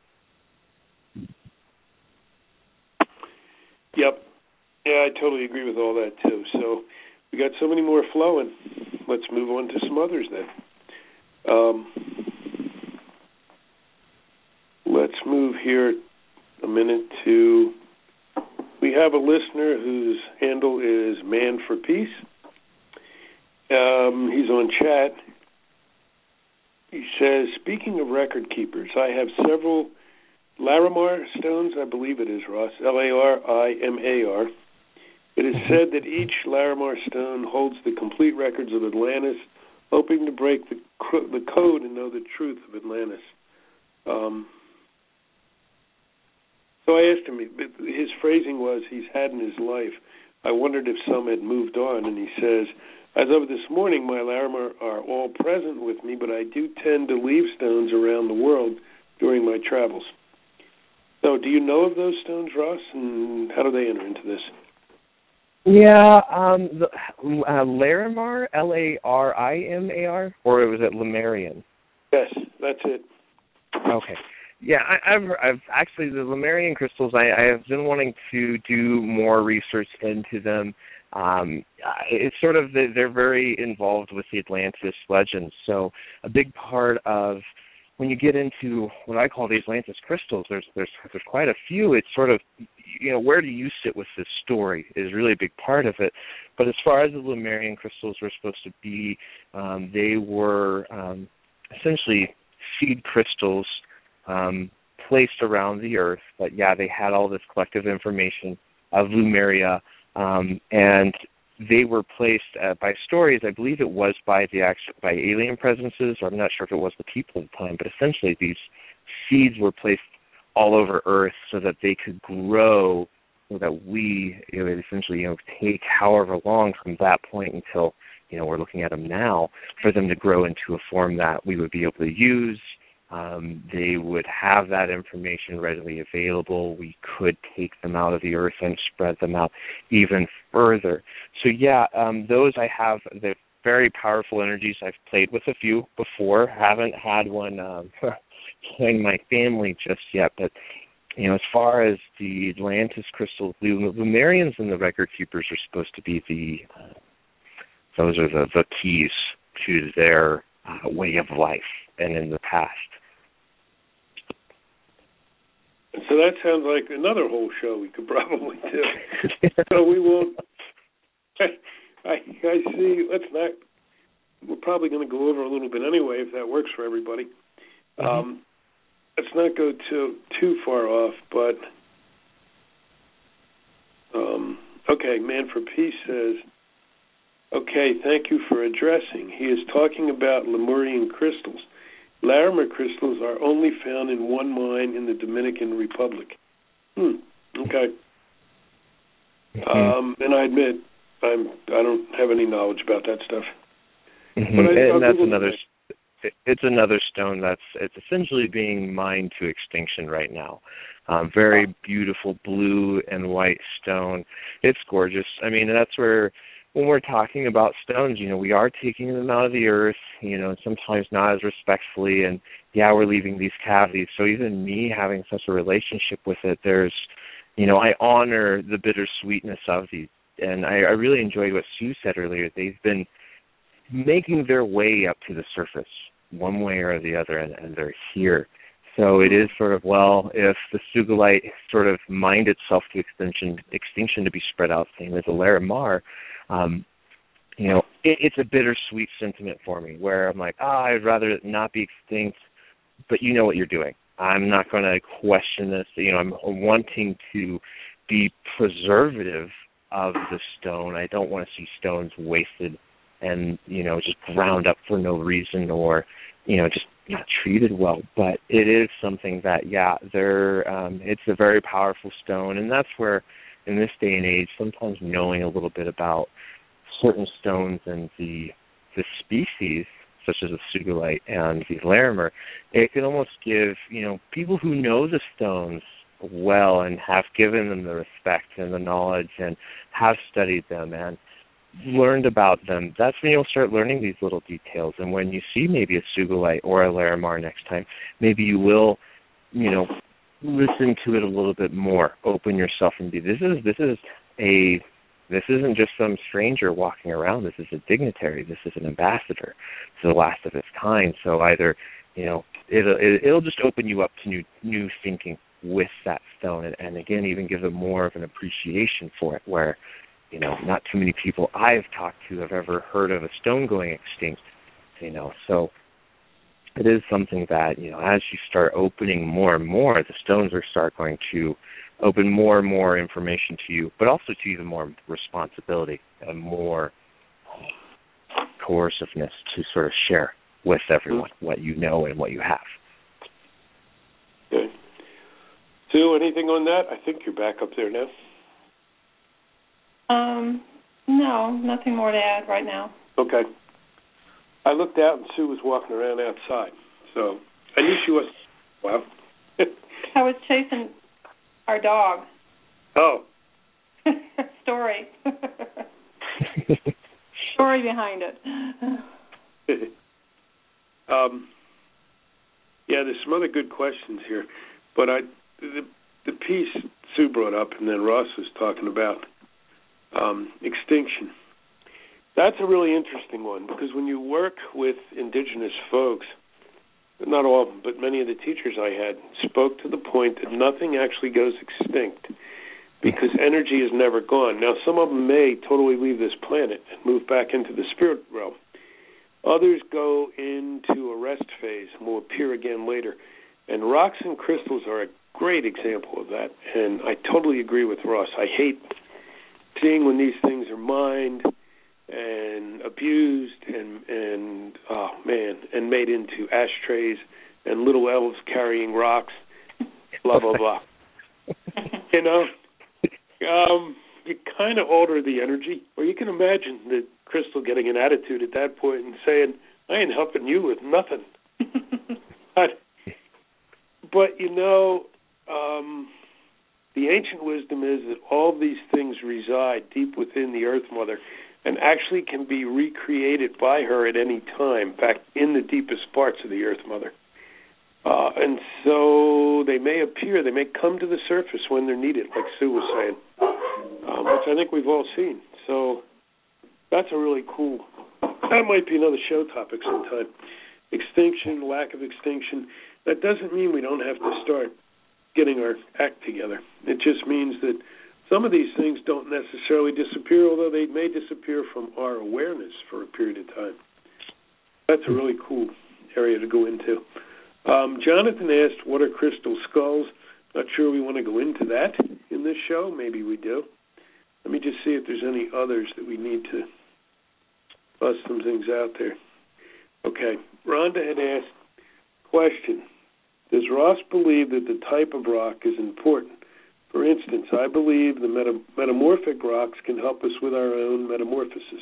Yep. Yeah, I totally agree with all that, too. So we got so many more flowing. Let's move on to some others then. Let's move here a minute to, we have a listener whose handle is Man for Peace. He's on chat. He says, speaking of record keepers, I have several Larimar stones, I believe it is, Ross, Larimar. It is said that each Larimar stone holds the complete records of Atlantis, hoping to break the code and know the truth of Atlantis. So I asked him, his phrasing was he's had in his life. I wondered if some had moved on, and he says, as of this morning, my Larimar are all present with me, but I do tend to leave stones around the world during my travels. So do you know of those stones, Ross, and how do they enter into this? Yeah, Larimar, Larimar, or was it Lemurian? Yes, that's it. Okay. Yeah, I've actually, the Lemurian crystals, I have been wanting to do more research into them. It's sort of, they're very involved with the Atlantis legends. So a big part of, when you get into what I call the Atlantis crystals, there's quite a few. It's sort of, where do you sit with this story is really a big part of it. But as far as the Lemurian crystals were supposed to be, they were essentially seed crystals placed around the earth. But yeah, they had all this collective information of Lemuria, and they were placed by stories. I believe it was by alien presences, or I'm not sure if it was the people at the time, but essentially these seeds were placed all over Earth so that they could grow, so that we would essentially take however long from that point until we're looking at them now, for them to grow into a form that we would be able to use. They would have that information readily available. We could take them out of the earth and spread them out even further. So yeah, those I have, they're very powerful energies. I've played with a few before. Haven't had one join my family just yet, but as far as the Atlantis crystals, the Lemurians and the record keepers are supposed to be those are the keys to their way of life and in the past. So that sounds like another whole show we could probably do. So we won't. I see. Let's not. We're probably going to go over a little bit anyway, if that works for everybody. Mm-hmm. Let's not go too far off, but okay. Man for Peace says, okay, thank you for addressing. He is talking about Lemurian crystals. Larimar crystals are only found in one mine in the Dominican Republic. Okay. And I admit I don't have any knowledge about that stuff. Mm-hmm. And it's another stone it's essentially being mined to extinction right now. Very beautiful blue and white stone. It's gorgeous. I mean, that's where, when we're talking about stones, we are taking them out of the earth, sometimes not as respectfully, and we're leaving these cavities. So even me having such a relationship with it, there's, I honor the bittersweetness of these. And I really enjoyed what Sue said earlier. They've been making their way up to the surface one way or the other, and they're here. So it is sort of, if the sugilite sort of mined itself to extinction to be spread out, same as the Larimar, it's a bittersweet sentiment for me, where I'm like, I'd rather it not be extinct, but you know what you're doing. I'm not going to question this. I'm wanting to be preservative of the stone. I don't want to see stones wasted and, just ground up for no reason, or, just not treated well. But it is something that, it's a very powerful stone. And that's where, in this day and age, sometimes knowing a little bit about certain stones and the species, such as the sugilite and the Larimer, it can almost give, people who know the stones well and have given them the respect and the knowledge and have studied them and learned about them, that's when you'll start learning these little details. And when you see maybe a sugilite or a Larimar next time, maybe you will, listen to it a little bit more, open yourself and be, this isn't just some stranger walking around. This is a dignitary. This is an ambassador. It's the last of its kind. So either, it'll just open you up to new thinking with that stone, and again, even give it more of an appreciation for it, where, not too many people I've talked to have ever heard of a stone going extinct, So it is something that, as you start opening more and more, the stones will start going to open more and more information to you, but also to even more responsibility and more coerciveness to sort of share with everyone what you know and what you have. Okay. Sue, anything on that? I think you're back up there now. No, nothing more to add right now. Okay. I looked out and Sue was walking around outside, so I knew she was. Wow. I was chasing our dog. Oh. Story. Story behind it. There's some other good questions here, but the piece Sue brought up and then Ross was talking about, extinction. That's a really interesting one, because when you work with indigenous folks, not all of them, but many of the teachers I had spoke to the point that nothing actually goes extinct because energy is never gone. Now, some of them may totally leave this planet and move back into the spirit realm. Others go into a rest phase and will appear again later. And rocks and crystals are a great example of that. And I totally agree with Ross. I hate seeing when these things are mined and abused and made into ashtrays and little elves carrying rocks, blah, blah, blah. You kind of alter the energy, or you can imagine the crystal getting an attitude at that point and saying, I ain't helping you with nothing. But the ancient wisdom is that all these things reside deep within the Earth Mother and actually can be recreated by her at any time, in fact, in the deepest parts of the Earth Mother. And so they may appear, they may come to the surface when they're needed, like Sue was saying, which I think we've all seen. So that's a really cool, that might be another show topic sometime. Extinction, lack of extinction. That doesn't mean we don't have to start getting our act together. It just means that some of these things don't necessarily disappear, although they may disappear from our awareness for a period of time. That's a really cool area to go into. Jonathan asked, what are crystal skulls? Not sure we want to go into that in this show. Maybe we do. Let me just see if there's any others that we need to bust some things out there. Okay. Rhonda had asked, question, does Ross believe that the type of rock is important For instance, I believe the metamorphic rocks can help us with our own metamorphosis.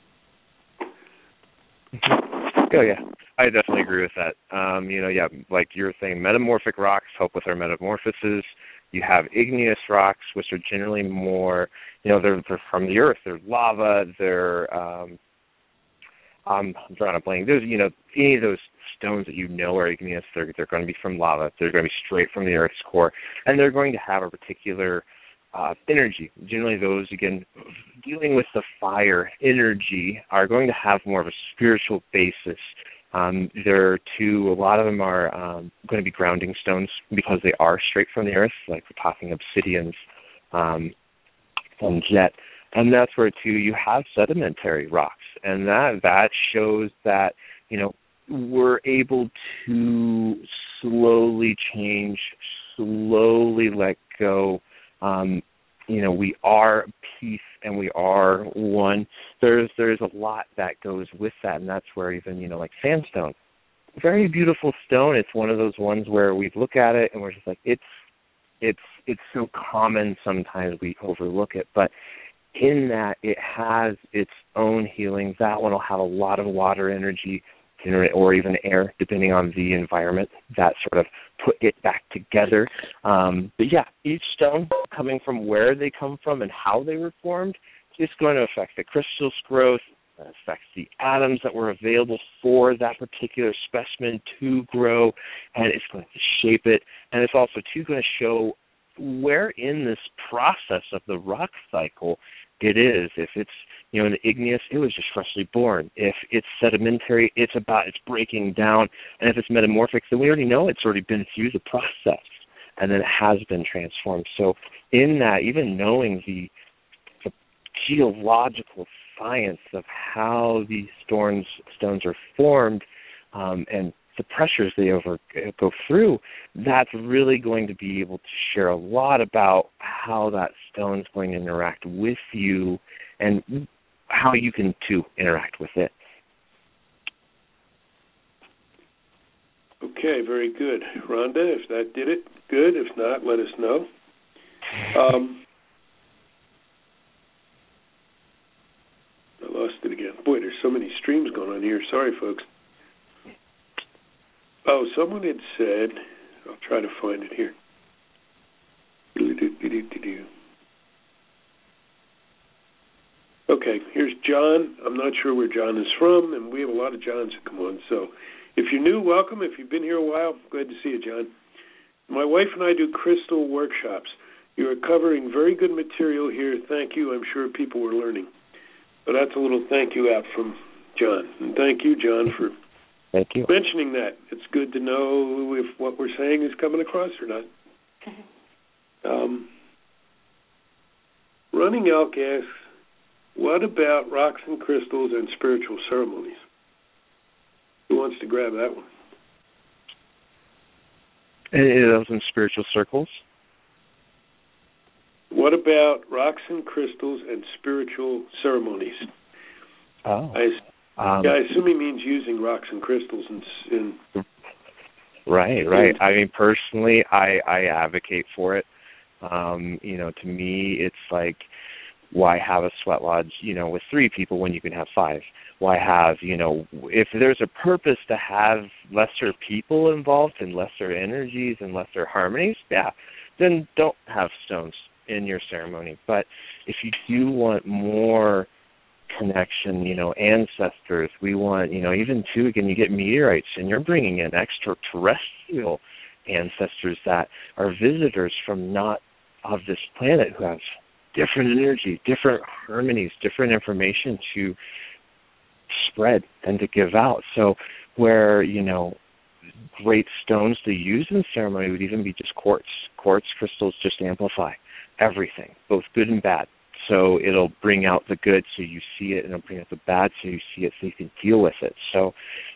Oh, yeah. I definitely agree with that. Like you were saying, metamorphic rocks help with our metamorphosis. You have igneous rocks, which are generally more, they're from the earth. They're lava. They're, I'm drawing a blank. There's, any of those stones that are igneous, they're going to be from lava. They're going to be straight from the earth's core, and they're going to have a particular energy. Generally, those, again, dealing with the fire energy, are going to have more of a spiritual basis. A lot of them are going to be grounding stones because they are straight from the earth, like we're talking obsidians and jet. And that's where, too, you have sedimentary rocks. And that shows that, we're able to slowly change, slowly let go. We are peace and we are one. There's a lot that goes with that, and that's where even, like sandstone, very beautiful stone. It's one of those ones where we look at it and we're just like, it's so common sometimes we overlook it, but in that it has its own healing. That one will have a lot of water energy or even air, depending on the environment, that sort of put it back together. But yeah, each stone, coming from where they come from and how they were formed, is going to affect the crystal's growth, affects the atoms that were available for that particular specimen to grow, and it's going to shape it. And it's also, too, going to show where in this process of the rock cycle it is. If it's, in the igneous, it was just freshly born. If it's sedimentary, it's breaking down. And if it's metamorphic, then we already know it's already been through the process and then it has been transformed. So in that, even knowing the geological science of how these stones are formed and the pressures they go through, that's really going to be able to share a lot about how that stone's going to interact with you and how you can, too, interact with it. Okay, very good. Rhonda, if that did it, good. If not, let us know. I lost it again. Boy, there's so many streams going on here. Sorry, folks. Oh, someone had said, I'll try to find it here. Okay, here's John. I'm not sure where John is from, and we have a lot of Johns who come on. So if you're new, welcome. If you've been here a while, glad to see you, John. My wife and I do crystal workshops. You are covering very good material here. Thank you. I'm sure people were learning. So that's a little thank you out from John. And thank you, John, for mentioning that. It's good to know if what we're saying is coming across or not. Running Elk asks, what about rocks and crystals and spiritual ceremonies? Who wants to grab that one? Those in spiritual circles? What about rocks and crystals and spiritual ceremonies? Oh. I assume he means using rocks and crystals in Right. I mean, personally, I advocate for it. To me, it's like, why have a sweat lodge, with 3 people when you can have 5? Why have, if there's a purpose to have lesser people involved and lesser energies and lesser harmonies, then don't have stones in your ceremony. But if you do want more connection, ancestors, we want, even too, again, you get meteorites and you're bringing in extraterrestrial ancestors that are visitors from not of this planet who have different energy, different harmonies, different information to spread and to give out. So where, great stones to use in ceremony would even be just quartz. Quartz crystals just amplify everything, both good and bad. So it'll bring out the good so you see it, and it'll bring out the bad so you see it so you can deal with it. So,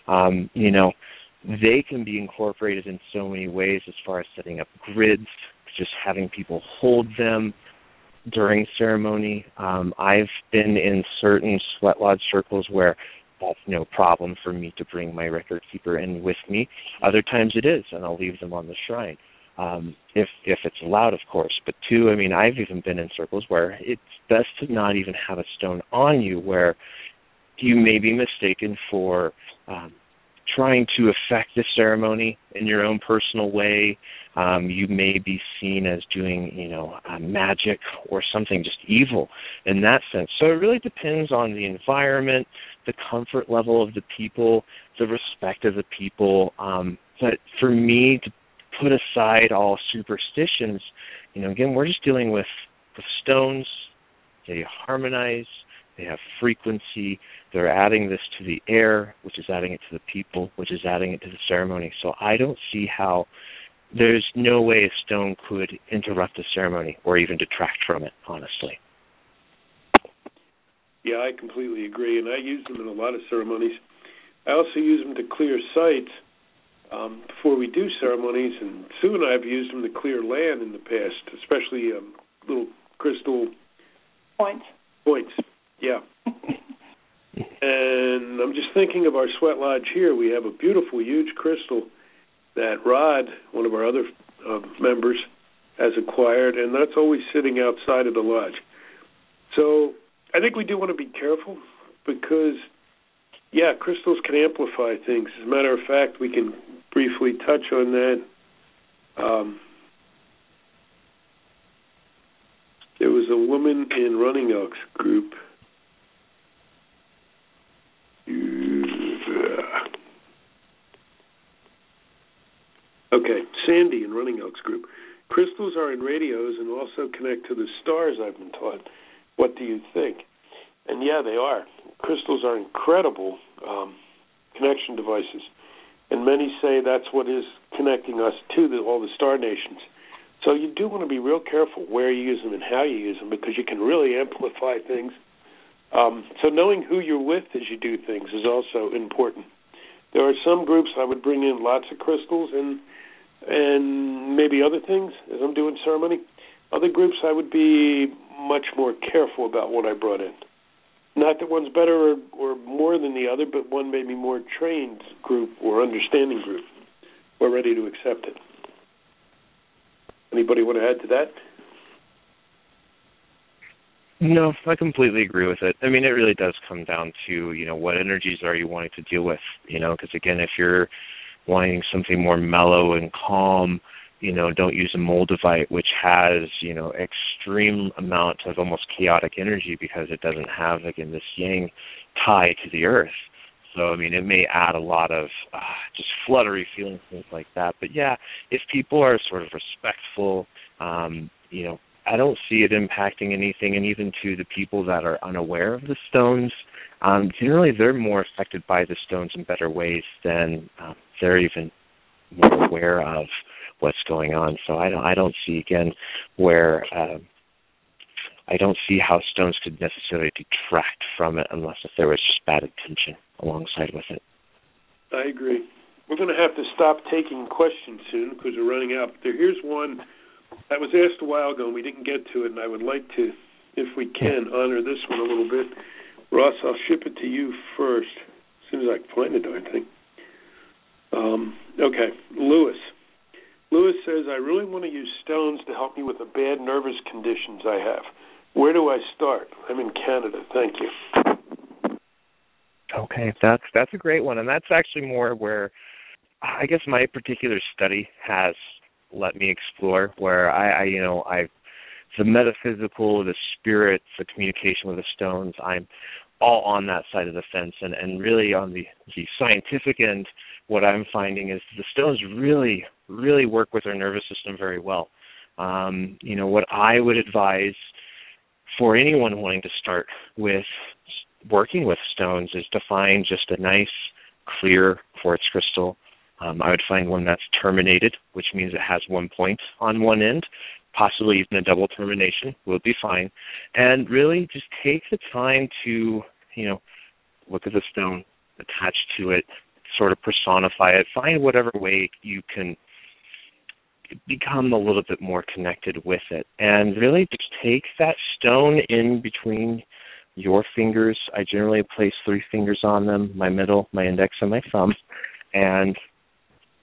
they can be incorporated in so many ways as far as setting up grids, just having people hold them during ceremony. I've been in certain sweat lodge circles where that's no problem for me to bring my record keeper in with me. Other times it is, and I'll leave them on the shrine. if it's allowed, of course. But two, I mean, I've even been in circles where it's best to not even have a stone on you, where you may be mistaken for trying to affect the ceremony in your own personal way. You may be seen as doing, magic or something just evil in that sense. So it really depends on the environment, the comfort level of the people, the respect of the people. But for me to put aside all superstitions, again, we're just dealing with the stones. They harmonize. They have frequency. They're adding this to the air, which is adding it to the people, which is adding it to the ceremony. So I don't see how there's no way a stone could interrupt the ceremony or even detract from it, honestly. Yeah, I completely agree, and I use them in a lot of ceremonies. I also use them to clear sites before we do ceremonies, and Sue and I have used them to clear land in the past, especially little crystal points. Yeah. And I'm just thinking of our sweat lodge here. We have a beautiful, huge crystal that Rod, one of our other members, has acquired, and that's always sitting outside of the lodge. So I think we do want to be careful because, crystals can amplify things. As a matter of fact, we can briefly touch on that. There was a woman in Running Elk's group. Okay, Sandy in Running Elk's group. Crystals are in radios and also connect to the stars, I've been taught. What do you think? And yeah, they are. Crystals are incredible connection devices. And many say that's what is connecting us to all the star nations. So you do want to be real careful where you use them and how you use them because you can really amplify things. So knowing who you're with as you do things is also important. There are some groups I would bring in lots of crystals and maybe other things as I'm doing ceremony. Other groups I would be much more careful about what I brought in. Not that one's better or more than the other, but one may be more trained group or understanding group. We're ready to accept it. Anybody want to add to that? No, I completely agree with it. I mean, it really does come down to, what energies are you wanting to deal with, because, again, if you're wanting something more mellow and calm, don't use a Moldavite, which has, extreme amount of almost chaotic energy because it doesn't have, again, this yang tie to the earth. So, I mean, it may add a lot of just fluttery feelings, things like that. But, yeah, if people are sort of respectful, I don't see it impacting anything, and even to the people that are unaware of the stones, generally they're more affected by the stones in better ways than they're even more aware of what's going on. So I don't see, again, where I don't see how stones could necessarily detract from it unless if there was just bad intention alongside with it. I agree. We're going to have to stop taking questions soon because we're running out. Here's one that was asked a while ago and we didn't get to it, and I would like to, if we can, honor this one a little bit. Ross, I'll ship it to you first as soon as I can find the darn thing. Okay, Lewis. Lewis says, I really want to use stones to help me with the bad nervous conditions I have. Where do I start? I'm in Canada. Thank you. Okay, that's a great one, and that's actually more where I guess my particular study has let me explore, where I the metaphysical, the spirits, the communication with the stones, I'm all on that side of the fence, and really on the scientific end, what I'm finding is the stones really, really work with our nervous system very well. What I would advise for anyone wanting to start with working with stones is to find just a nice, clear quartz crystal. I would find one that's terminated, which means it has one point on one end, possibly even a double termination will be fine. And really just take the time to, look at the stone, attach to it, sort of personify it, find whatever way you can become a little bit more connected with it. And really just take that stone in between your fingers. I generally place 3 fingers on them, my middle, my index, and my thumb, and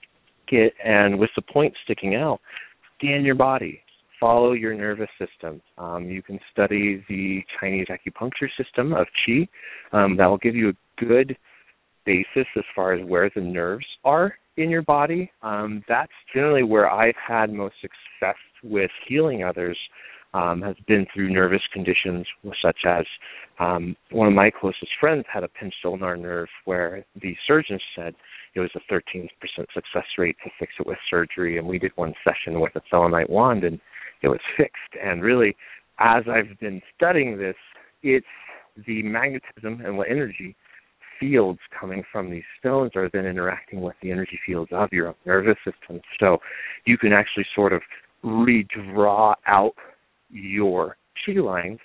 and with the point sticking out, scan your body. Follow your nervous system. You can study the Chinese acupuncture system of Qi. That will give you a good basis as far as where the nerves are in your body. That's generally where I've had most success with healing others, has been through nervous conditions such as one of my closest friends had a pinched ulnar nerve where the surgeon said it was a 13% success rate to fix it with surgery, and we did one session with a selenite wand and it was fixed. And really, as I've been studying this, it's the magnetism and what energy fields coming from these stones are then interacting with the energy fields of your own nervous system. So you can actually sort of redraw out your chi lines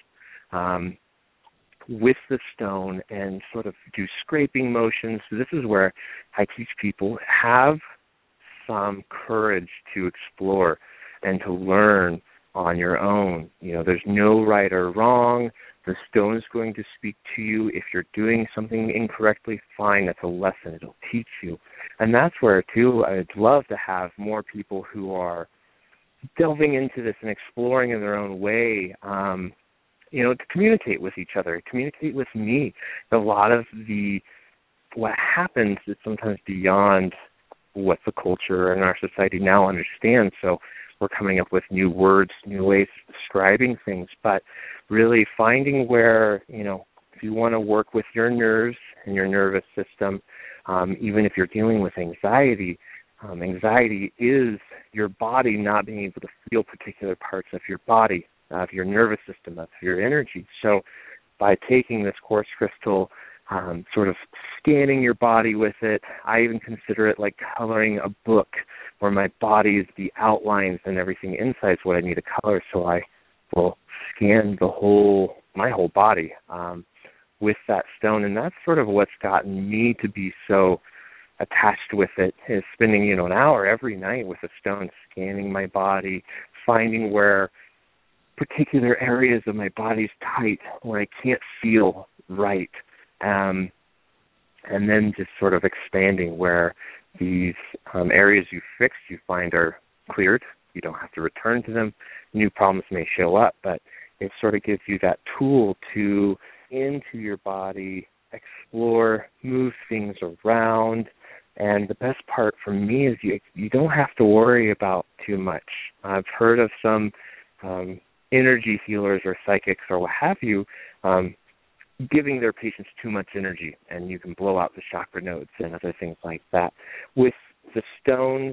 with the stone and sort of do scraping motions. So this is where I teach people, have some courage to explore and to learn on your own. You know, there's no right or wrong. The stone is going to speak to you. If you're doing something incorrectly, fine, that's a lesson. It'll teach you. And that's where, too, I'd love to have more people who are delving into this and exploring in their own way, to communicate with each other, communicate with me. A lot of what happens is sometimes beyond what the culture and our society now understands. So we're coming up with new words, new ways of describing things, but really finding where, if you want to work with your nerves and your nervous system, even if you're dealing with anxiety, anxiety is your body not being able to feel particular parts of your body, of your nervous system, of your energy. So by taking this quartz crystal, sort of scanning your body with it, I even consider it like coloring a book where my body is the outlines and everything inside is what I need to color. So I will scan my whole body with that stone. And that's sort of what's gotten me to be so attached with it, is spending, an hour every night with a stone, scanning my body, finding where particular areas of my body's tight, where I can't feel right. And then just sort of expanding where these areas you fixed, you find are cleared. You don't have to return to them. New problems may show up, but it sort of gives you that tool to, into your body, explore, move things around. And the best part for me is you don't have to worry about too much. I've heard of some energy healers or psychics or what have you giving their patients too much energy, and you can blow out the chakra nodes and other things like that. With the stones,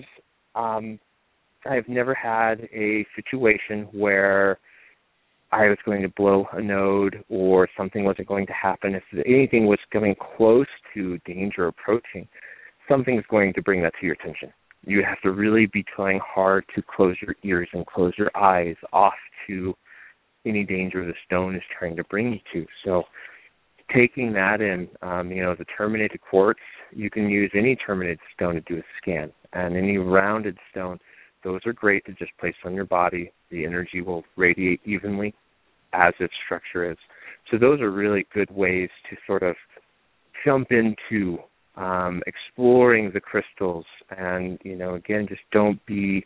I've never had a situation where I was going to blow a node or something wasn't going to happen. If anything was coming close to danger approaching, something's going to bring that to your attention. You have to really be trying hard to close your ears and close your eyes off to any danger the stone is trying to bring you to. So taking that in, the terminated quartz, you can use any terminated stone to do a scan. And any rounded stone, those are great to just place on your body. The energy will radiate evenly as its structure is. So those are really good ways to sort of jump into exploring the crystals. And, again, just you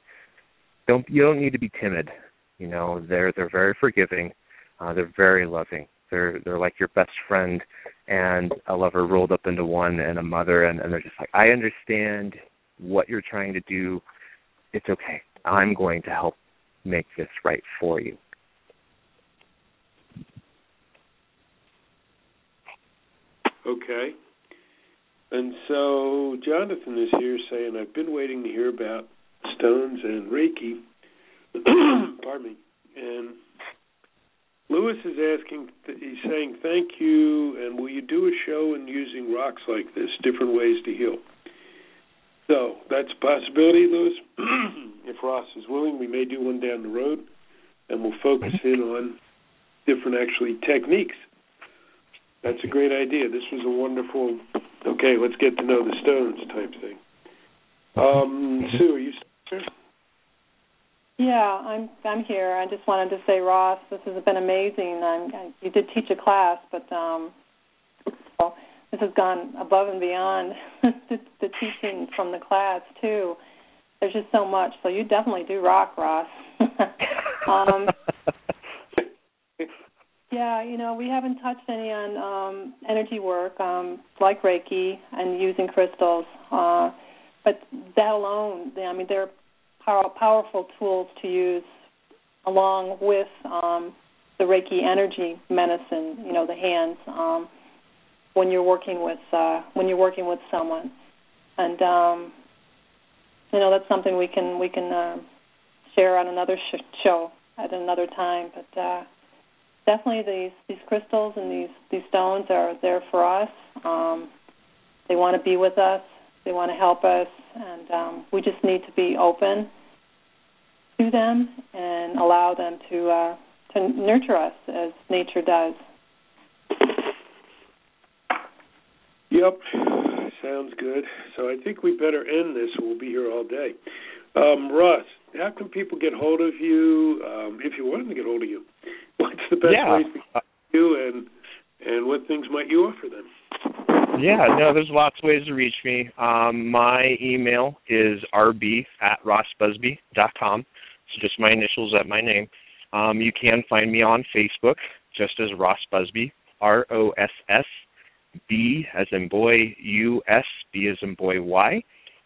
don't need to be timid. They're very forgiving. They're very loving. They're like your best friend and a lover rolled up into one, and a mother, and they're just like, I understand what you're trying to do. It's okay. I'm going to help make this right for you. Okay. And so Jonathan is here saying, I've been waiting to hear about stones and Reiki. Pardon me. And Lewis is asking, he's saying, thank you, and will you do a show in using rocks like this, different ways to heal? So that's a possibility, Lewis. If Ross is willing, we may do one down the road, and we'll focus in on different, techniques. That's a great idea. This was a wonderful, okay, let's get to know the stones type thing. Sue, are you still here? Yeah, I'm here. I just wanted to say, Ross, this has been amazing. You did teach a class, but this has gone above and beyond the teaching from the class too. there's just so much. So you definitely do rock, Ross. Yeah, we haven't touched any on energy work like Reiki and using crystals. But that alone, they're powerful tools to use along with the Reiki energy medicine, the hands, when you're working with someone. And that's something we can share on another show at another time. But definitely these crystals and these stones are there for us. They want to be with us. They want to help us, and we just need to be open to them and allow them to nurture us as nature does. Yep, sounds good. So I think we better end this. We'll be here all day. Ross, how can people get hold of you if you want them to get hold of you? What's the best way to get you, and what things might you offer them? Yeah, no, there's lots of ways to reach me. My email is rb@rossbusby.com, so just my initials at my name. You can find me on Facebook, just as Ross Busby, ROSSB as in boy, US, B as in boy, Y.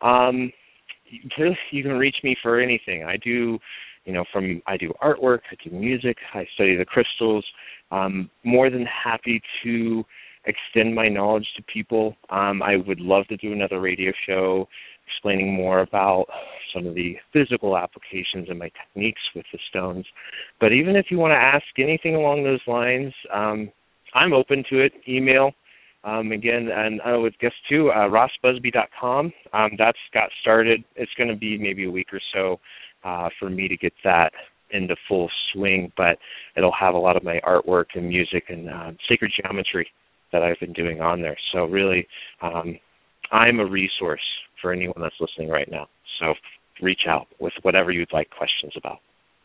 You can reach me for anything. I do artwork, I do music, I study the crystals. More than happy to extend my knowledge to people. I would love to do another radio show explaining more about some of the physical applications and my techniques with the stones. But even if you want to ask anything along those lines, I'm open to it. Email. Again, and I would guess too, rossbusby.com. That's got started. It's going to be maybe a week or so for me to get that into full swing, but it'll have a lot of my artwork and music and sacred geometry that I've been doing on there. So really, I'm a resource for anyone that's listening right now. So reach out with whatever you'd like questions about.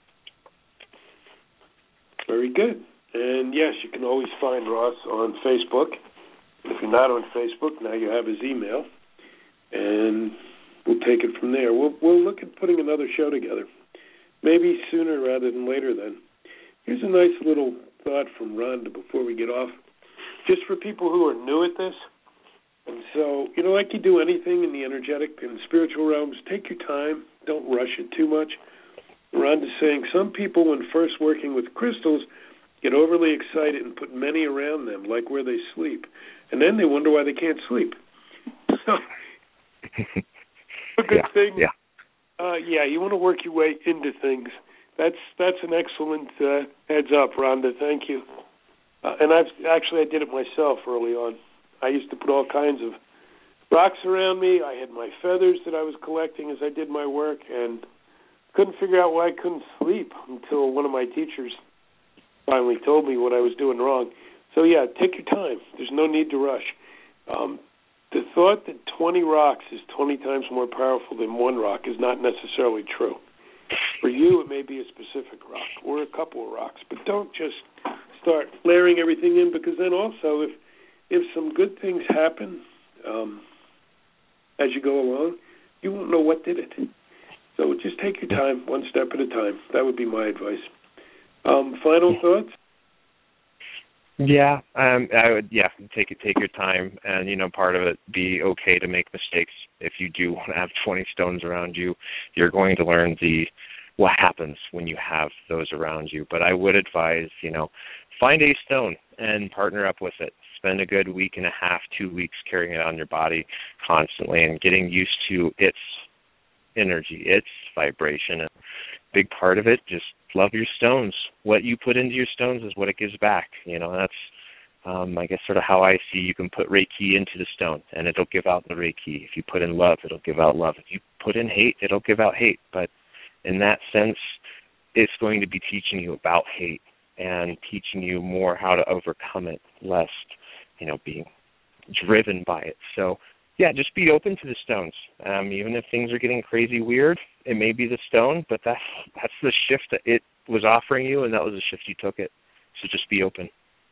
Very good. And yes, you can always find Ross on Facebook. If you're not on Facebook, now you have his email, and we'll take it from there. We'll look at putting another show together, maybe sooner rather than later then. Here's a nice little thought from Rhonda before we get off, just for people who are new at this. And so, like you do anything in the energetic and spiritual realms, take your time. Don't rush it too much. Rhonda's saying some people, when first working with crystals, get overly excited and put many around them, like where they sleep. And then they wonder why they can't sleep. So, a good thing. Yeah. You want to work your way into things. That's an excellent heads up, Rhonda. Thank you. And I did it myself early on. I used to put all kinds of rocks around me. I had my feathers that I was collecting as I did my work, and couldn't figure out why I couldn't sleep until one of my teachers finally told me what I was doing wrong. So, yeah, take your time. There's no need to rush. The thought that 20 rocks is 20 times more powerful than one rock is not necessarily true. For you, it may be a specific rock or a couple of rocks, but don't just start layering everything in, because then also if some good things happen as you go along, you won't know what did it. So just take your time, one step at a time. That would be my advice. Final thoughts? Yeah, I would. Yeah, take your time, and part of it, be okay to make mistakes. If you do want to have 20 stones around you, you're going to learn what happens when you have those around you. But I would advise, find a stone and partner up with it. Spend a good week and a half, 2 weeks carrying it on your body constantly and getting used to its energy, its vibration. And a big part of it, just love your stones. What you put into your stones is what it gives back. That's, I guess, sort of how I see you can put Reiki into the stone, and it'll give out the Reiki. If you put in love, it'll give out love. If you put in hate, it'll give out hate. But in that sense, it's going to be teaching you about hate and teaching you more how to overcome it, less, being driven by it. So, yeah, just be open to the stones. Even if things are getting crazy weird, it may be the stone, but that's the shift that it was offering you, and that was the shift you took it. So just be open.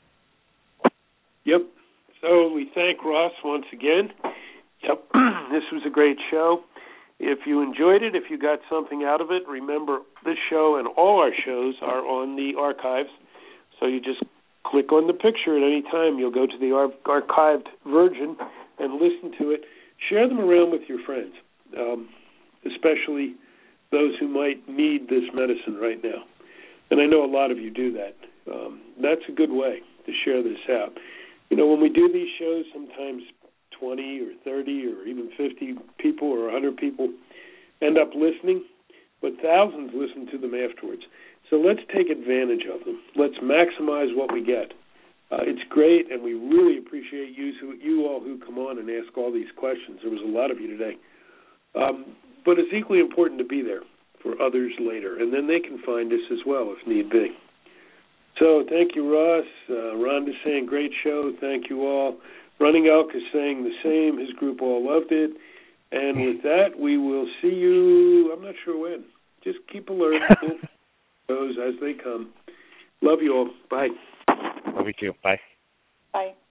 Yep. So we thank Ross once again. Yep. This was a great show. If you enjoyed it, if you got something out of it, remember this show and all our shows are on the archives. So you just click on the picture at any time. You'll go to the archived version and listen to it. Share them around with your friends, especially those who might need this medicine right now. And I know a lot of you do that. That's a good way to share this out. You know, when we do these shows, sometimes 20 or 30 or even 50 people or 100 people end up listening, but thousands listen to them afterwards. So let's take advantage of them. Let's maximize what we get. It's great, and we really appreciate you all who come on and ask all these questions. There was a lot of you today. But it's equally important to be there for others later, and then they can find us as well if need be. So thank you, Ross. Rhonda's saying, great show. Thank you all. Running Elk is saying the same. His group all loved it. And with that, we will see you, I'm not sure when. Just keep alert. Those as they come. Love you all. Bye. Love you too. Bye. Bye.